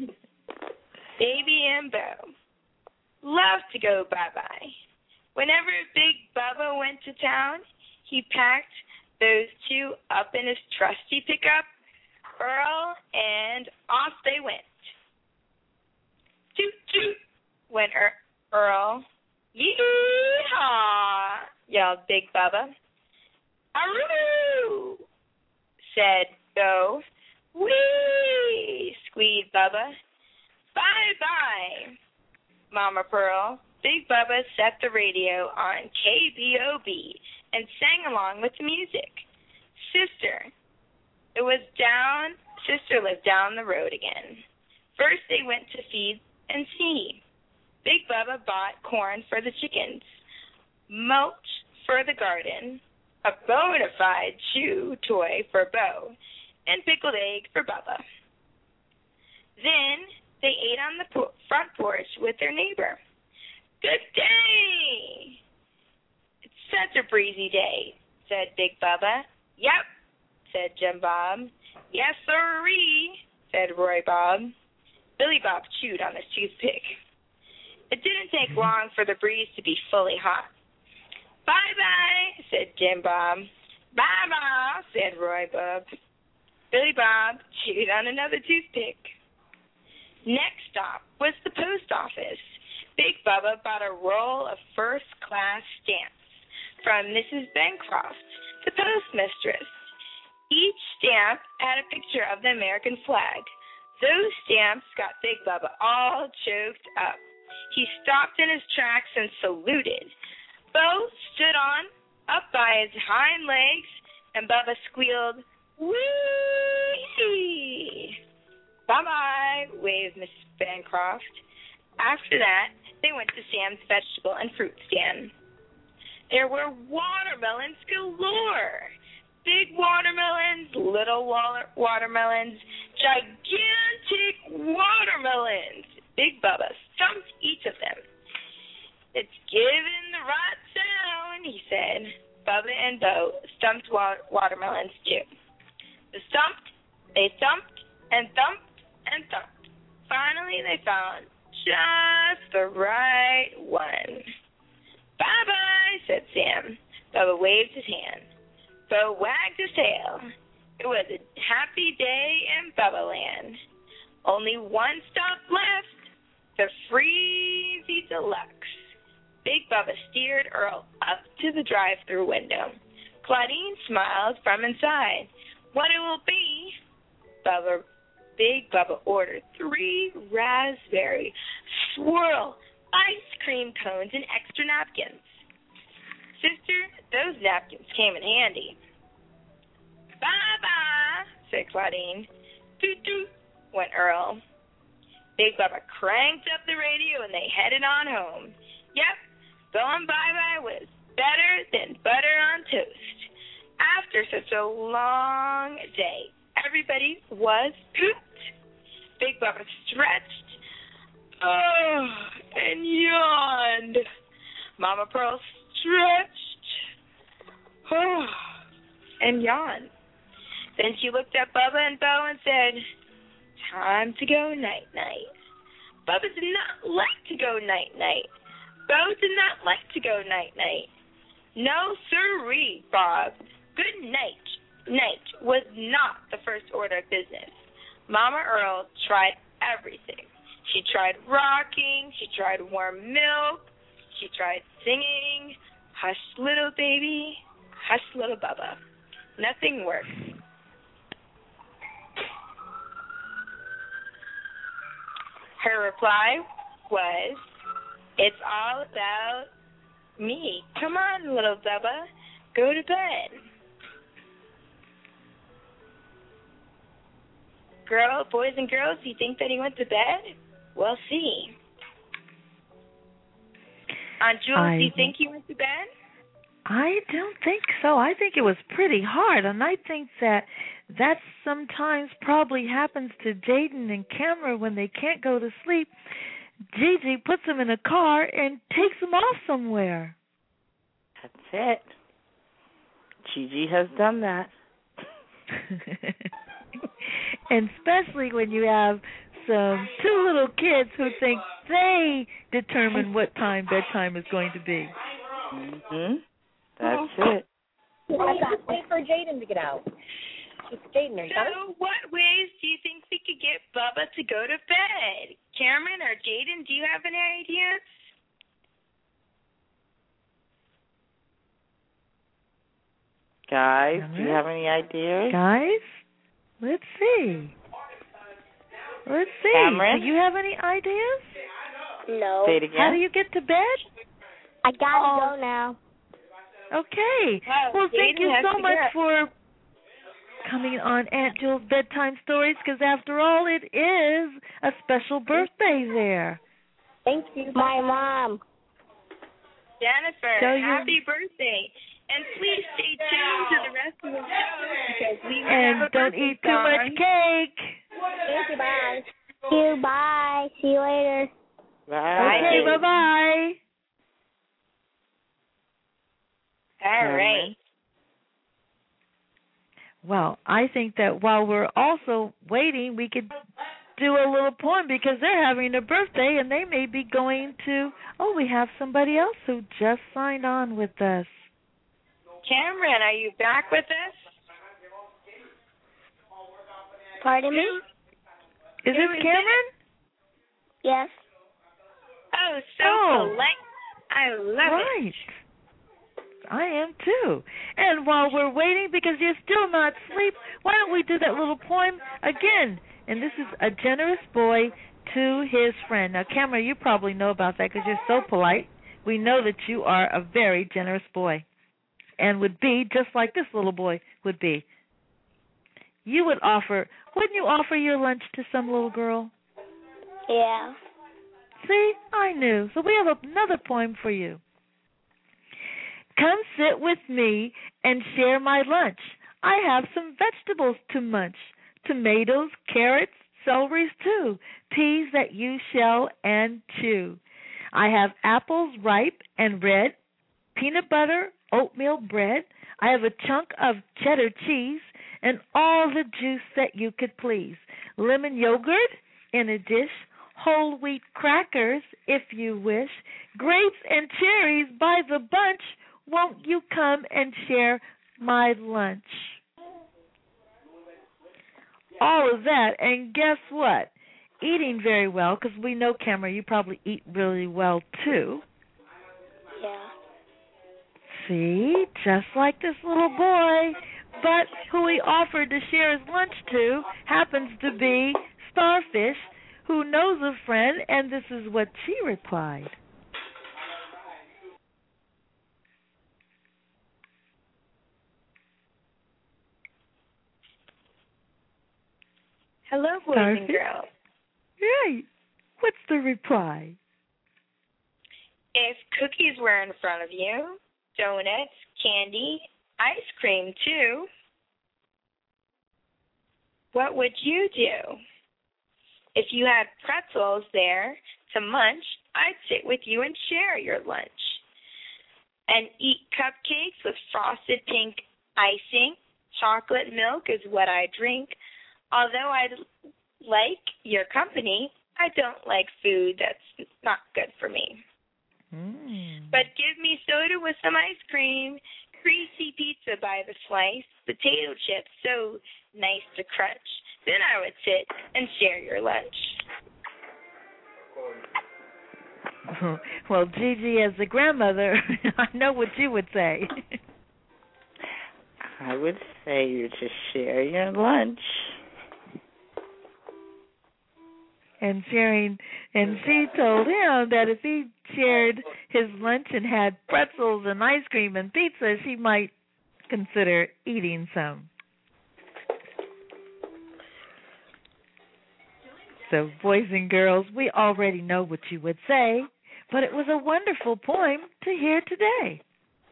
[SPEAKER 6] Baby and Beau. Love to go bye-bye. Whenever Big Bubba went to town, he packed those two up in his trusty pickup, Earl, and off they went. Toot, toot, went er- Earl. Yee-haw, yelled Big Bubba. Aroo, said Beau. Whee, squeaked Bubba. Bye-bye, Mama Pearl. Big Bubba set the radio on K B O B and sang along with the music. Sister, it was down, Sister lived down the road again. First they went to feed and see. Big Bubba bought corn for the chickens, mulch for the garden, a bona fide chew toy for Beau, and pickled egg for Bubba. Then they ate on the po- front porch with their neighbor. Good day! It's such a breezy day, said Big Bubba. Yep, said Jim Bob. Yes, sirree, said Roy Bob. Billy Bob chewed on his toothpick. It didn't take long for the breeze to be fully hot. Bye-bye, said Jim Bob. Bye-bye, said Roy Bob. Billy Bob chewed on another toothpick. Next stop was the post office. Big Bubba bought a roll of first-class stamps from Missus Bancroft, the postmistress. Each stamp had a picture of the American flag. Those stamps got Big Bubba all choked up. He stopped in his tracks and saluted. Beau stood on, up by his hind legs, and Bubba squealed, wee! Bye-bye, waved Missus Bancroft. After that, they went to Sam's vegetable and fruit stand. There were watermelons galore. Big watermelons, little wa- watermelons, gigantic watermelons. Big Bubba stumped each of them. It's giving the right sound, he said. Bubba and Beau stumped wa- watermelons too. They stumped, they thumped, and thumped, and thumped. Finally, they found just the right one. Bye-bye, said Sam. Bubba waved his hand. Beau wagged his tail. It was a happy day in Bubba Land. Only one stop left, the Freezy Deluxe. Big Bubba steered Earl up to the drive-thru window. Claudine smiled from inside. What it will be? Bubba Big Bubba ordered three raspberry swirl ice cream cones and extra napkins. Sister, those napkins came in handy. Bye-bye, said Claudine. Toot-toot, went Earl. Big Bubba cranked up the radio and they headed on home. Yep, going bye-bye was better than butter on toast. After such a long day, everybody was pooped. Big Bubba stretched, oh, and yawned. Mama Pearl stretched, oh, and yawned. Then she looked at Bubba and Beau and said, time to go night-night. Bubba did not like to go night-night. Beau did not like to go night-night. No, sirree, Bob. Good night. Night was not the first order of business. Mama Earl tried everything. She tried rocking. She tried warm milk. She tried singing. Hush, little baby. Hush, little Bubba. Nothing worked. Her reply was, it's all about me. Come on, little Bubba. Go to bed. Girl, boys and girls, you think that he went to bed? We'll see. Uh, Jules,
[SPEAKER 3] I,
[SPEAKER 6] do you think you went to bed?
[SPEAKER 3] I don't think so. I think it was pretty hard, and I think that that sometimes probably happens to Jaden and Cameron when they can't go to sleep. Gigi puts them in a car and takes them off somewhere.
[SPEAKER 8] That's it. Gigi has done that.
[SPEAKER 3] And especially when you have some two little kids who think they determine what time bedtime is going to be.
[SPEAKER 8] Mm-hmm. That's it.
[SPEAKER 9] I just wait for Jaden to get out. It's Jaden, are you coming?
[SPEAKER 6] So what ways do you think we could get Bubba to go to bed? Cameron or Jaden, do you have any ideas?
[SPEAKER 8] Guys, do you have any ideas?
[SPEAKER 3] Guys, let's see. Let's see.
[SPEAKER 8] Cameron?
[SPEAKER 3] Do you have any ideas?
[SPEAKER 5] No.
[SPEAKER 8] Say it again.
[SPEAKER 3] How do you get to bed?
[SPEAKER 5] I gotta
[SPEAKER 3] Oh.
[SPEAKER 5] go now.
[SPEAKER 3] Okay.
[SPEAKER 6] Wow,
[SPEAKER 3] Well, thank
[SPEAKER 6] Jaden
[SPEAKER 3] you
[SPEAKER 6] has
[SPEAKER 3] so
[SPEAKER 6] to
[SPEAKER 3] much
[SPEAKER 6] get-
[SPEAKER 3] for coming on Aunt Jill's Bedtime Stories, because after all, it is a special birthday there.
[SPEAKER 9] Thank you.
[SPEAKER 5] My mom.
[SPEAKER 6] Jennifer,
[SPEAKER 3] So you-
[SPEAKER 6] happy birthday. And please stay tuned to the rest of the show because we will
[SPEAKER 3] And
[SPEAKER 6] have a
[SPEAKER 3] don't
[SPEAKER 6] birthday
[SPEAKER 3] eat too much
[SPEAKER 6] song.
[SPEAKER 3] cake.
[SPEAKER 9] Thank you, bye.
[SPEAKER 5] See you. Bye. See you later.
[SPEAKER 8] Bye.
[SPEAKER 3] Okay, bye-bye.
[SPEAKER 6] All right.
[SPEAKER 3] Well, I think that while we're also waiting, we could do a little poem because they're having a birthday and they may be going to, oh, we have somebody else who just signed on with us.
[SPEAKER 6] Cameron, are you back with us?
[SPEAKER 5] Pardon me?
[SPEAKER 3] Is
[SPEAKER 6] Who
[SPEAKER 3] this
[SPEAKER 6] is
[SPEAKER 3] Cameron?
[SPEAKER 5] Yes.
[SPEAKER 6] Oh, so
[SPEAKER 3] Oh.
[SPEAKER 6] polite. I love
[SPEAKER 3] Right.
[SPEAKER 6] it.
[SPEAKER 3] I am too. And while we're waiting, because you're still not asleep, why don't we do that little poem again? And this is A Generous Boy to His Friend. Now, Cameron, you probably know about that because you're so polite. We know that you are a very generous boy and would be just like this little boy would be. You would offer, wouldn't you offer your lunch to some little girl?
[SPEAKER 5] Yeah.
[SPEAKER 3] See, I knew. So we have another poem for you. Come sit with me and share my lunch. I have some vegetables to munch. Tomatoes, carrots, celeries too. Peas that you shell and chew. I have apples ripe and red. Peanut butter, oatmeal bread. I have a chunk of cheddar cheese and all the juice that you could please. Lemon yogurt in a dish. Whole wheat crackers if you wish. Grapes and cherries by the bunch. Won't you come and share my lunch? All of that, and guess what? Eating very well, because we know, Cameron, you probably eat really well, too.
[SPEAKER 5] Yeah.
[SPEAKER 3] See? Just like this little boy. But who he offered to share his lunch to happens to be Starfish, who knows a friend, and this is what she replied.
[SPEAKER 6] Hello, boys
[SPEAKER 3] Starfish?
[SPEAKER 6] and girls.
[SPEAKER 3] Right. What's the reply?
[SPEAKER 6] If cookies were in front of you, donuts, candy, ice cream too, what would you do? If you had pretzels there to munch, I'd sit with you and share your lunch. And eat cupcakes with frosted pink icing. Chocolate milk is what I drink. Although I like your company, I don't like food that's not good for me.
[SPEAKER 3] Mm.
[SPEAKER 6] But give me soda with some ice cream, greasy pizza by the slice, potato chips so nice to crunch. Then I would sit and share your lunch.
[SPEAKER 3] Well, Gigi, as the grandmother, I know what you would say.
[SPEAKER 8] I would say you just share your lunch.
[SPEAKER 3] And sharing, and she told him that if he shared his lunch and had pretzels and ice cream and pizza, she might consider eating some. So, boys and girls, we already know what you would say, but it was a wonderful poem to hear today.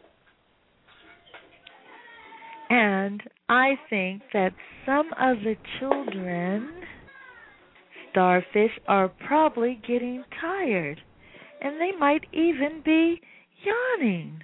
[SPEAKER 3] And I think that some of the children, starfish, are probably getting tired, and they might even be yawning.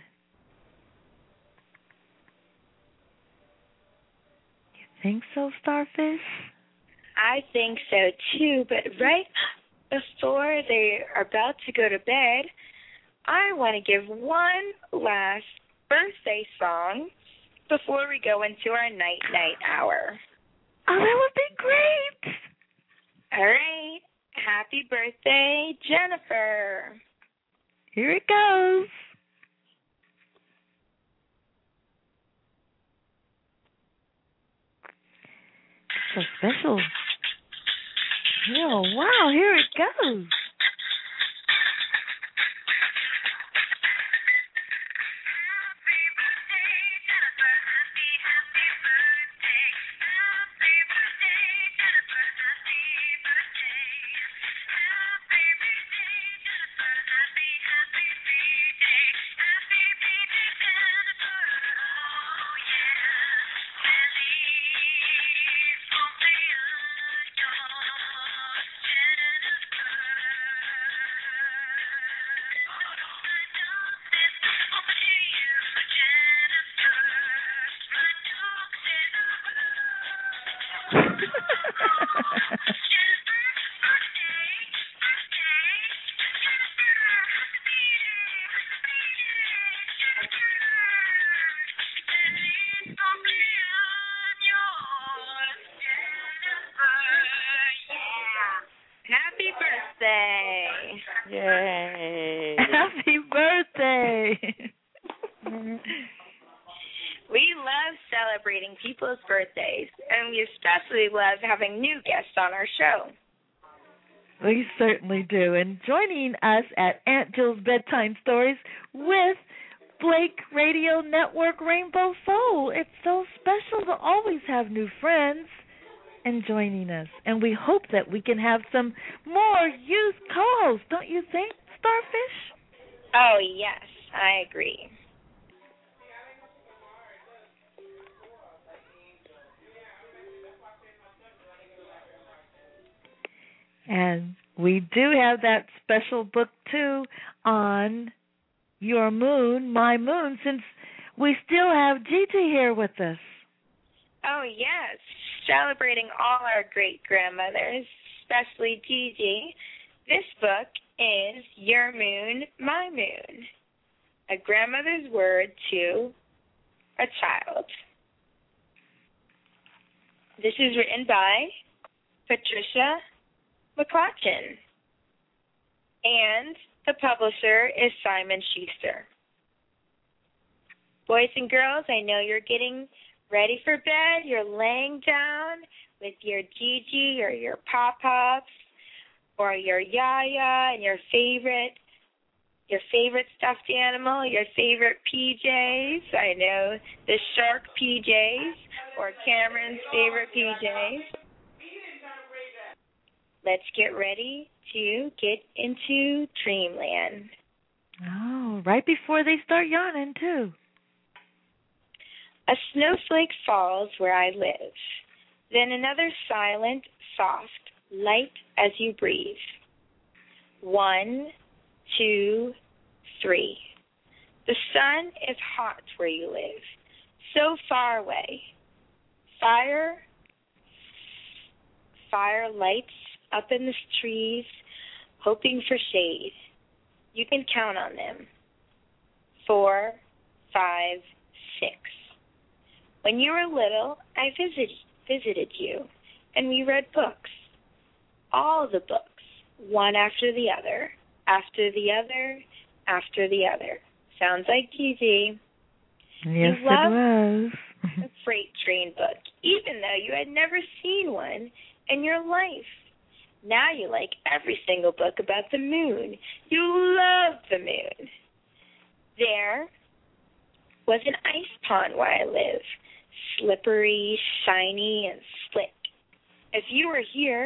[SPEAKER 3] You think so, starfish?
[SPEAKER 6] I think so too, but right before they are about to go to bed, I want to give one last birthday song before we go into our night-night hour.
[SPEAKER 3] Oh, that would be great.
[SPEAKER 6] All right. Happy birthday, Jennifer.
[SPEAKER 3] Here it goes. So special. Oh, wow, here it goes.
[SPEAKER 6] Happy birthday.
[SPEAKER 8] Yay.
[SPEAKER 3] Happy birthday.
[SPEAKER 6] We love celebrating people's birthdays, and we especially love having new guests on our show.
[SPEAKER 3] We certainly do. And joining us at Aunt Jill's Bedtime Stories with Blake Radio Network Rainbow Soul. It's so special to always have new friends and joining us. And we hope that we can have some more youth co-hosts, don't you think, Starfish?
[SPEAKER 6] Oh, yes, I agree.
[SPEAKER 3] And we do have that special book, too, on Your Moon, My Moon, since we still have Gigi here with us.
[SPEAKER 6] Oh, yes, celebrating all our great-grandmothers, especially Gigi. This book is Your Moon, My Moon, a grandmother's word to a child. This is written by Patricia McClatchin, and the publisher is Simon Schuster. Boys and girls, I know you're getting ready for bed. You're laying down with your Gigi or your Pop-Pops or your Yaya and your favorite your favorite stuffed animal, your favorite P Js. I know the shark P Js or Cameron's favorite P Js. Let's get ready to get into dreamland.
[SPEAKER 3] Oh, right before they start yawning, too.
[SPEAKER 6] A snowflake falls where I live. Then another silent, soft, light as you breathe. One, two, three. The sun is hot where you live, so far away. Fire, fire lights up in the trees, hoping for shade. You can count on them. Four, five, six. When you were little, I visited visited you, and we read books. All the books, one after the other, after the other, after the other. Sounds like Gigi.
[SPEAKER 3] Yes,
[SPEAKER 6] you
[SPEAKER 3] it was.
[SPEAKER 6] a freight train book, even though you had never seen one in your life. Now you like every single book about the moon. You love the moon. There was an ice pond where I live, slippery, shiny, and slick. If you were here,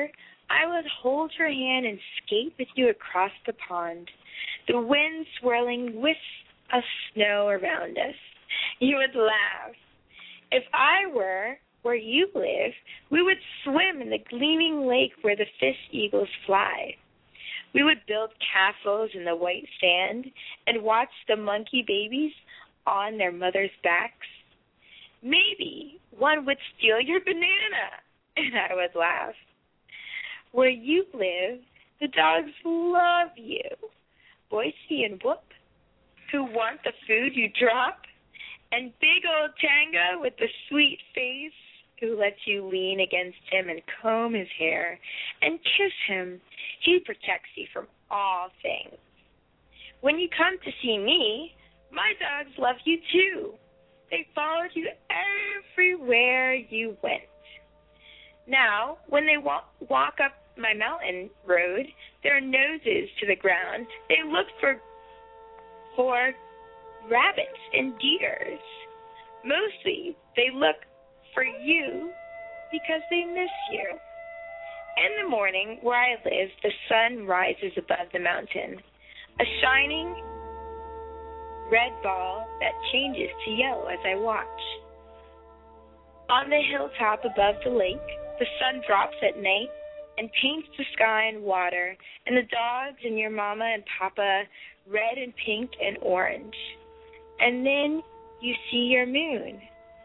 [SPEAKER 6] I would hold your hand and skate with you across the pond, the wind swirling wisps of snow around us. You would laugh. If I were where you live, we would swim in the gleaming lake where the fish eagles fly. We would build castles in the white sand and watch the monkey babies on their mothers' backs. Maybe one would steal your banana, and I would laugh. Where you live, the dogs love you, Boise and Whoop, who want the food you drop, and big old Tanga with the sweet face, who lets you lean against him and comb his hair and kiss him. He protects you from all things. When you come to see me, my dogs love you too. They followed you everywhere you went. Now, when they walk, walk up my mountain road, their noses to the ground, they look for for rabbits and deers. Mostly, they look for you because they miss you. In the morning, where I live, the sun rises above the mountain, a shining red ball that changes to yellow as I watch. On the hilltop above the lake, the sun drops at night and paints the sky and water, and the dogs and your mama and papa red and pink and orange. And then you see your moon.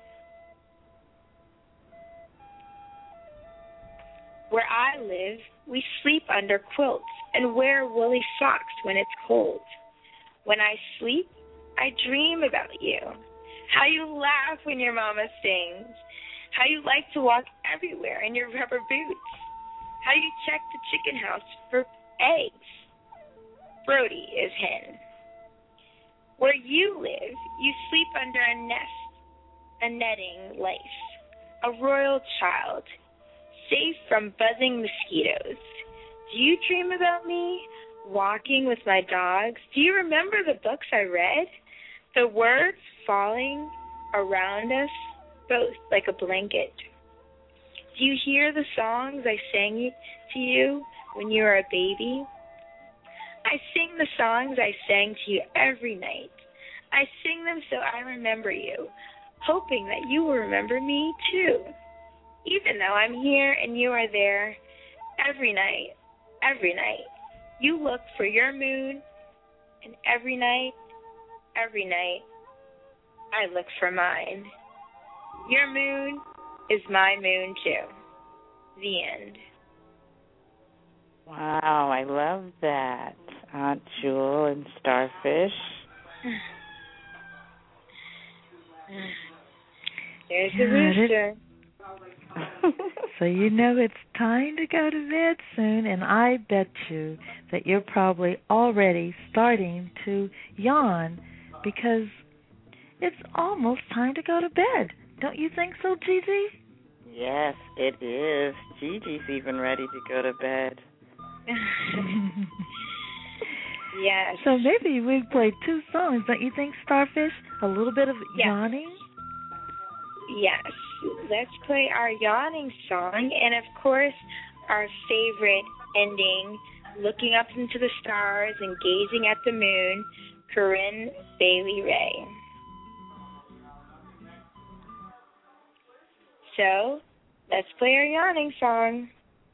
[SPEAKER 6] Where I live, we sleep under quilts and wear woolly socks when it's cold. When I sleep, I dream about you, how you laugh when your mama sings, how you like to walk everywhere in your rubber boots, how you check the chicken house for eggs. Brody is hen. Where you live, you sleep under a nest, a netting lace, a royal child, safe from buzzing mosquitoes. Do you dream about me, walking with my dogs? Do you remember the books I read? The words falling around us, both like a blanket. Do you hear the songs I sang to you when you were a baby? I sing the songs I sang to you every night. I sing them so I remember you, hoping that you will remember me too. Even though I'm here and you are there, every night, every night, you look for your moon, and every night, every night, I look for mine. Your moon is my moon too. The end.
[SPEAKER 8] Wow, I love that. Aunt Jewel and Starfish.
[SPEAKER 6] There's the rooster.
[SPEAKER 3] So you know it's time to go to bed soon, and I bet you that you're probably already starting to yawn because it's almost time to go to bed. Don't you think so, Gigi?
[SPEAKER 8] Yes, it is. Gigi's even ready to go to bed.
[SPEAKER 6] Yes.
[SPEAKER 3] So maybe we played two songs. Don't you think, Starfish? A little bit of
[SPEAKER 6] yes.
[SPEAKER 3] yawning?
[SPEAKER 6] Yes. Let's play our yawning song, and of course, our favorite ending, Looking Up into the Stars and Gazing at the Moon, Corinne Bailey Rae. So, let's play our yawning song.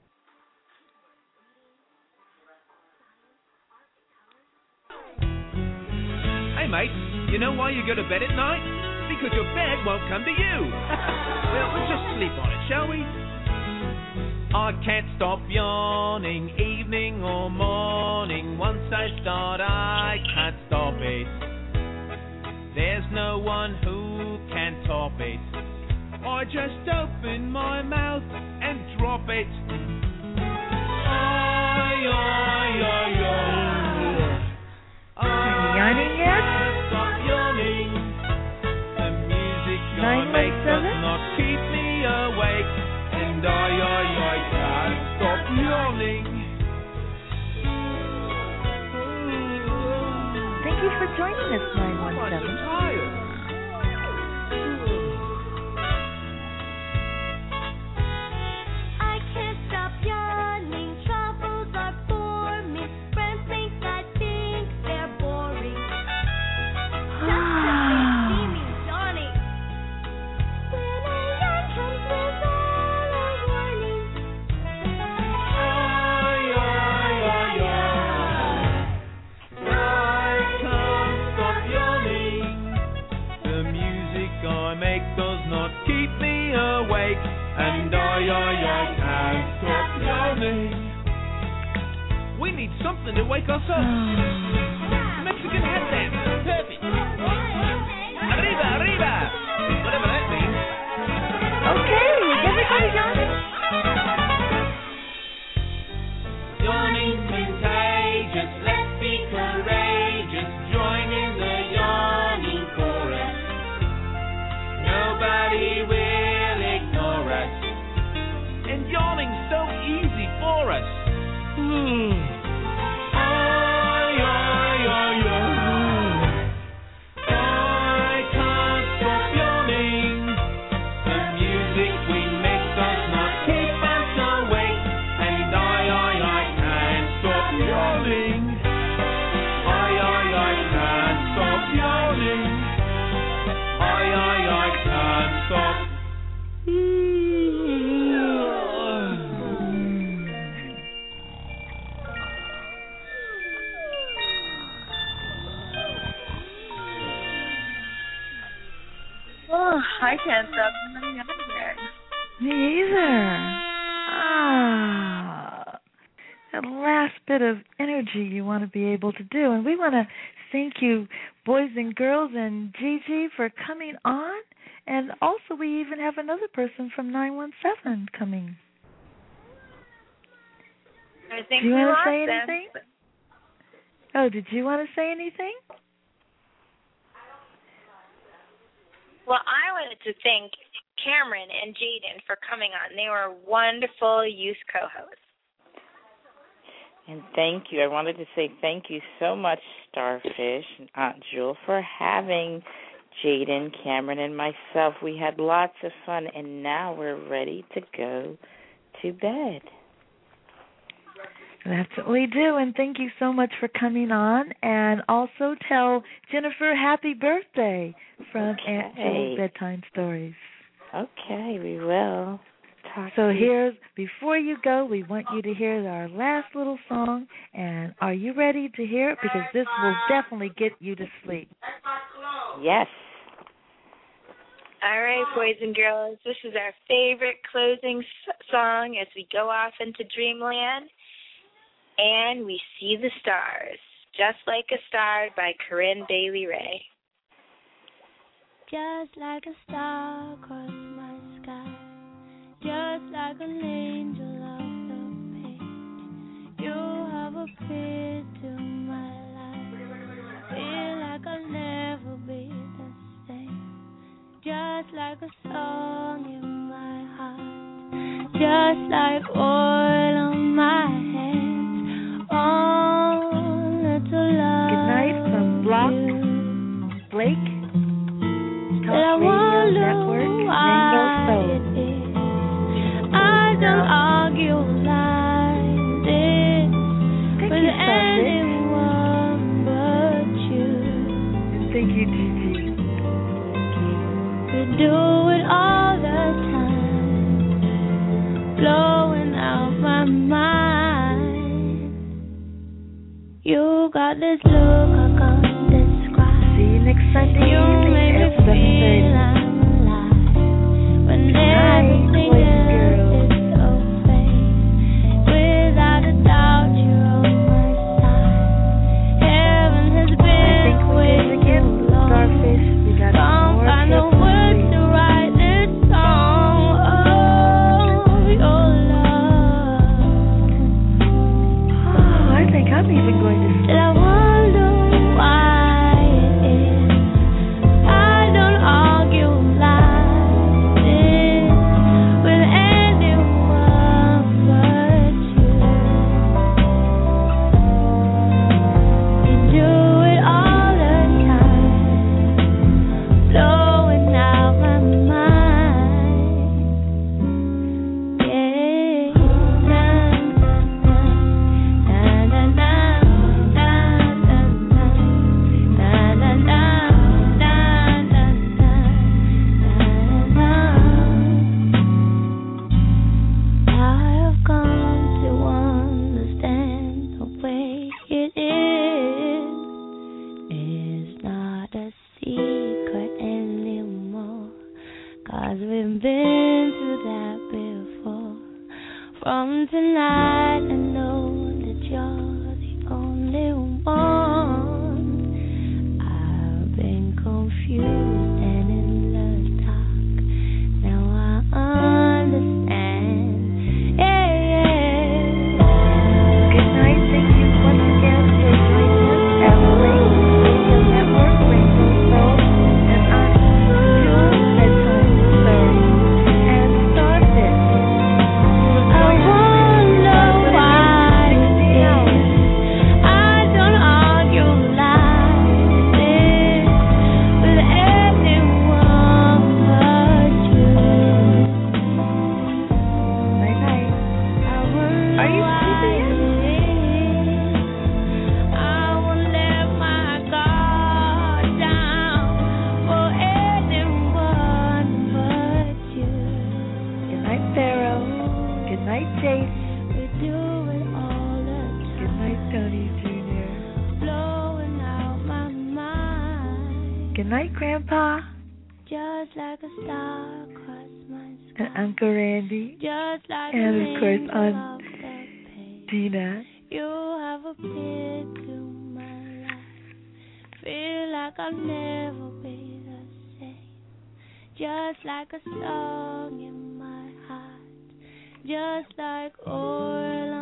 [SPEAKER 10] Hey mate, you know why you go to bed at night? Because your bed won't come to you. Well, let's just sleep on it, shall we? I can't stop yawning, evening or morning. Once I start, I can't stop it. There's no one who can top it. I just open my mouth and drop it. Ay, ay, ay, ay.
[SPEAKER 3] Are you yawning yet?
[SPEAKER 10] Stop yawning. The music I make does not keep me awake. And I, I, I can't stop yawning.
[SPEAKER 3] Thank you for joining us, nine one seven.
[SPEAKER 10] I'm tired.
[SPEAKER 7] I can't stop yawning.
[SPEAKER 10] and I, I, I can't stop yawning. We need something to wake us up. Mexican head dance, perfect. Arriba, arriba, whatever that means.
[SPEAKER 3] Okay, everybody yawning.
[SPEAKER 10] Yawning's contagious, let's be courageous. Join in the yawning chorus. Nobody will ignore us. And yawning's so easy for us. Hmm. Ay, ay, ay, ay. I can't stop yawning. The music we make does not keep us awake. And I, I, I can't stop yawning. I, I, I can't stop yawning. I, I, I can't stop.
[SPEAKER 6] Oh, I can't stop running either.
[SPEAKER 3] Me either. Ah, that last bit of energy you want to be able to do. And we want to thank you, boys and girls, and Gigi for coming on. And also we even have another person from nine one seven coming.
[SPEAKER 6] I think
[SPEAKER 3] Do you
[SPEAKER 6] we
[SPEAKER 3] want
[SPEAKER 6] lost
[SPEAKER 3] to say
[SPEAKER 6] them.
[SPEAKER 3] anything? Oh, did you want to say anything?
[SPEAKER 6] Well, I wanted to thank Cameron and Jaden for coming on. They were wonderful youth co-hosts.
[SPEAKER 8] And thank you. I wanted to say thank you so much, Starfish and Aunt Jewel, for having Jaden, Cameron, and myself. We had lots of fun, and now we're ready to go to bed.
[SPEAKER 3] That's what we do, and thank you so much for coming on. And also tell Jennifer happy birthday from
[SPEAKER 8] Okay.
[SPEAKER 3] Aunt Jewel's Bedtime Stories.
[SPEAKER 8] Okay, we will. Talk
[SPEAKER 3] So
[SPEAKER 8] to you.
[SPEAKER 3] here's, before you go, we want you to hear our last little song. And are you ready to hear it? Because this will definitely get you to sleep.
[SPEAKER 8] Yes.
[SPEAKER 6] All right, boys and girls, this is our favorite closing s- song as we go off into dreamland. And we see the stars, Just Like a Star by Corinne Bailey Rae.
[SPEAKER 7] Just like a star across my sky, just like an angel off the page, you have appeared to my life. Feel like I'll never be the same. Just like a song in my heart, just like oil on my hands. Oh, little love.
[SPEAKER 3] Good night from Block, Blake, Talk Radio Network, Rainbow Soul.
[SPEAKER 7] I don't argue like this
[SPEAKER 3] Thank
[SPEAKER 7] with
[SPEAKER 3] you, Starfish.
[SPEAKER 7] anyone but you.
[SPEAKER 3] Thank you, Gigi.
[SPEAKER 7] You do it all the time, blowing out my mind. You got this look I can't describe.
[SPEAKER 3] See you next Sunday
[SPEAKER 7] You
[SPEAKER 3] evening
[SPEAKER 7] make me
[SPEAKER 3] at seven thirty.
[SPEAKER 7] feel I'm alive when
[SPEAKER 3] Night,
[SPEAKER 7] everything
[SPEAKER 3] boys and
[SPEAKER 7] else
[SPEAKER 3] girls.
[SPEAKER 7] is so fake. Without a doubt, you're on my side. Heaven has
[SPEAKER 3] I
[SPEAKER 7] been
[SPEAKER 3] think we
[SPEAKER 7] way
[SPEAKER 3] did it again,
[SPEAKER 7] too long.
[SPEAKER 3] Starfish. We got
[SPEAKER 7] Can't
[SPEAKER 3] more
[SPEAKER 7] find the
[SPEAKER 3] tips this
[SPEAKER 7] words
[SPEAKER 3] week.
[SPEAKER 7] to write this song. Oh, your love.
[SPEAKER 3] Oh, I think I'm even going to sleep.
[SPEAKER 7] And I wonder why it is From tonight, I know that you're the only one. I've been confused and in the dark. Now I understand. Yeah, yeah.
[SPEAKER 3] Good night. Thank you once again for joining us at Blake Radio Network, Rainbow Soul, and I'm Jules Bedtime Story and Starfish.
[SPEAKER 7] I wonder why I don't argue like this with anyone but you.
[SPEAKER 3] Night night. Are you sleeping?
[SPEAKER 7] I won't let my guard down for anyone but you.
[SPEAKER 3] Good night, Pharaoh. Good night, Jace.
[SPEAKER 7] We do it all the
[SPEAKER 3] Good
[SPEAKER 7] time,
[SPEAKER 3] night, Tony Junior
[SPEAKER 7] blowing out my mind,
[SPEAKER 3] Good night, Grandpa
[SPEAKER 7] just like a star across my
[SPEAKER 3] and
[SPEAKER 7] sky,
[SPEAKER 3] Uncle Randy
[SPEAKER 7] just like
[SPEAKER 3] and,
[SPEAKER 7] an
[SPEAKER 3] of course,
[SPEAKER 7] angel
[SPEAKER 3] Aunt
[SPEAKER 7] off the page.
[SPEAKER 3] Dina.
[SPEAKER 7] You have appeared to my life. Feel like I'll never be the same. Just like a song in my heart. Just like oil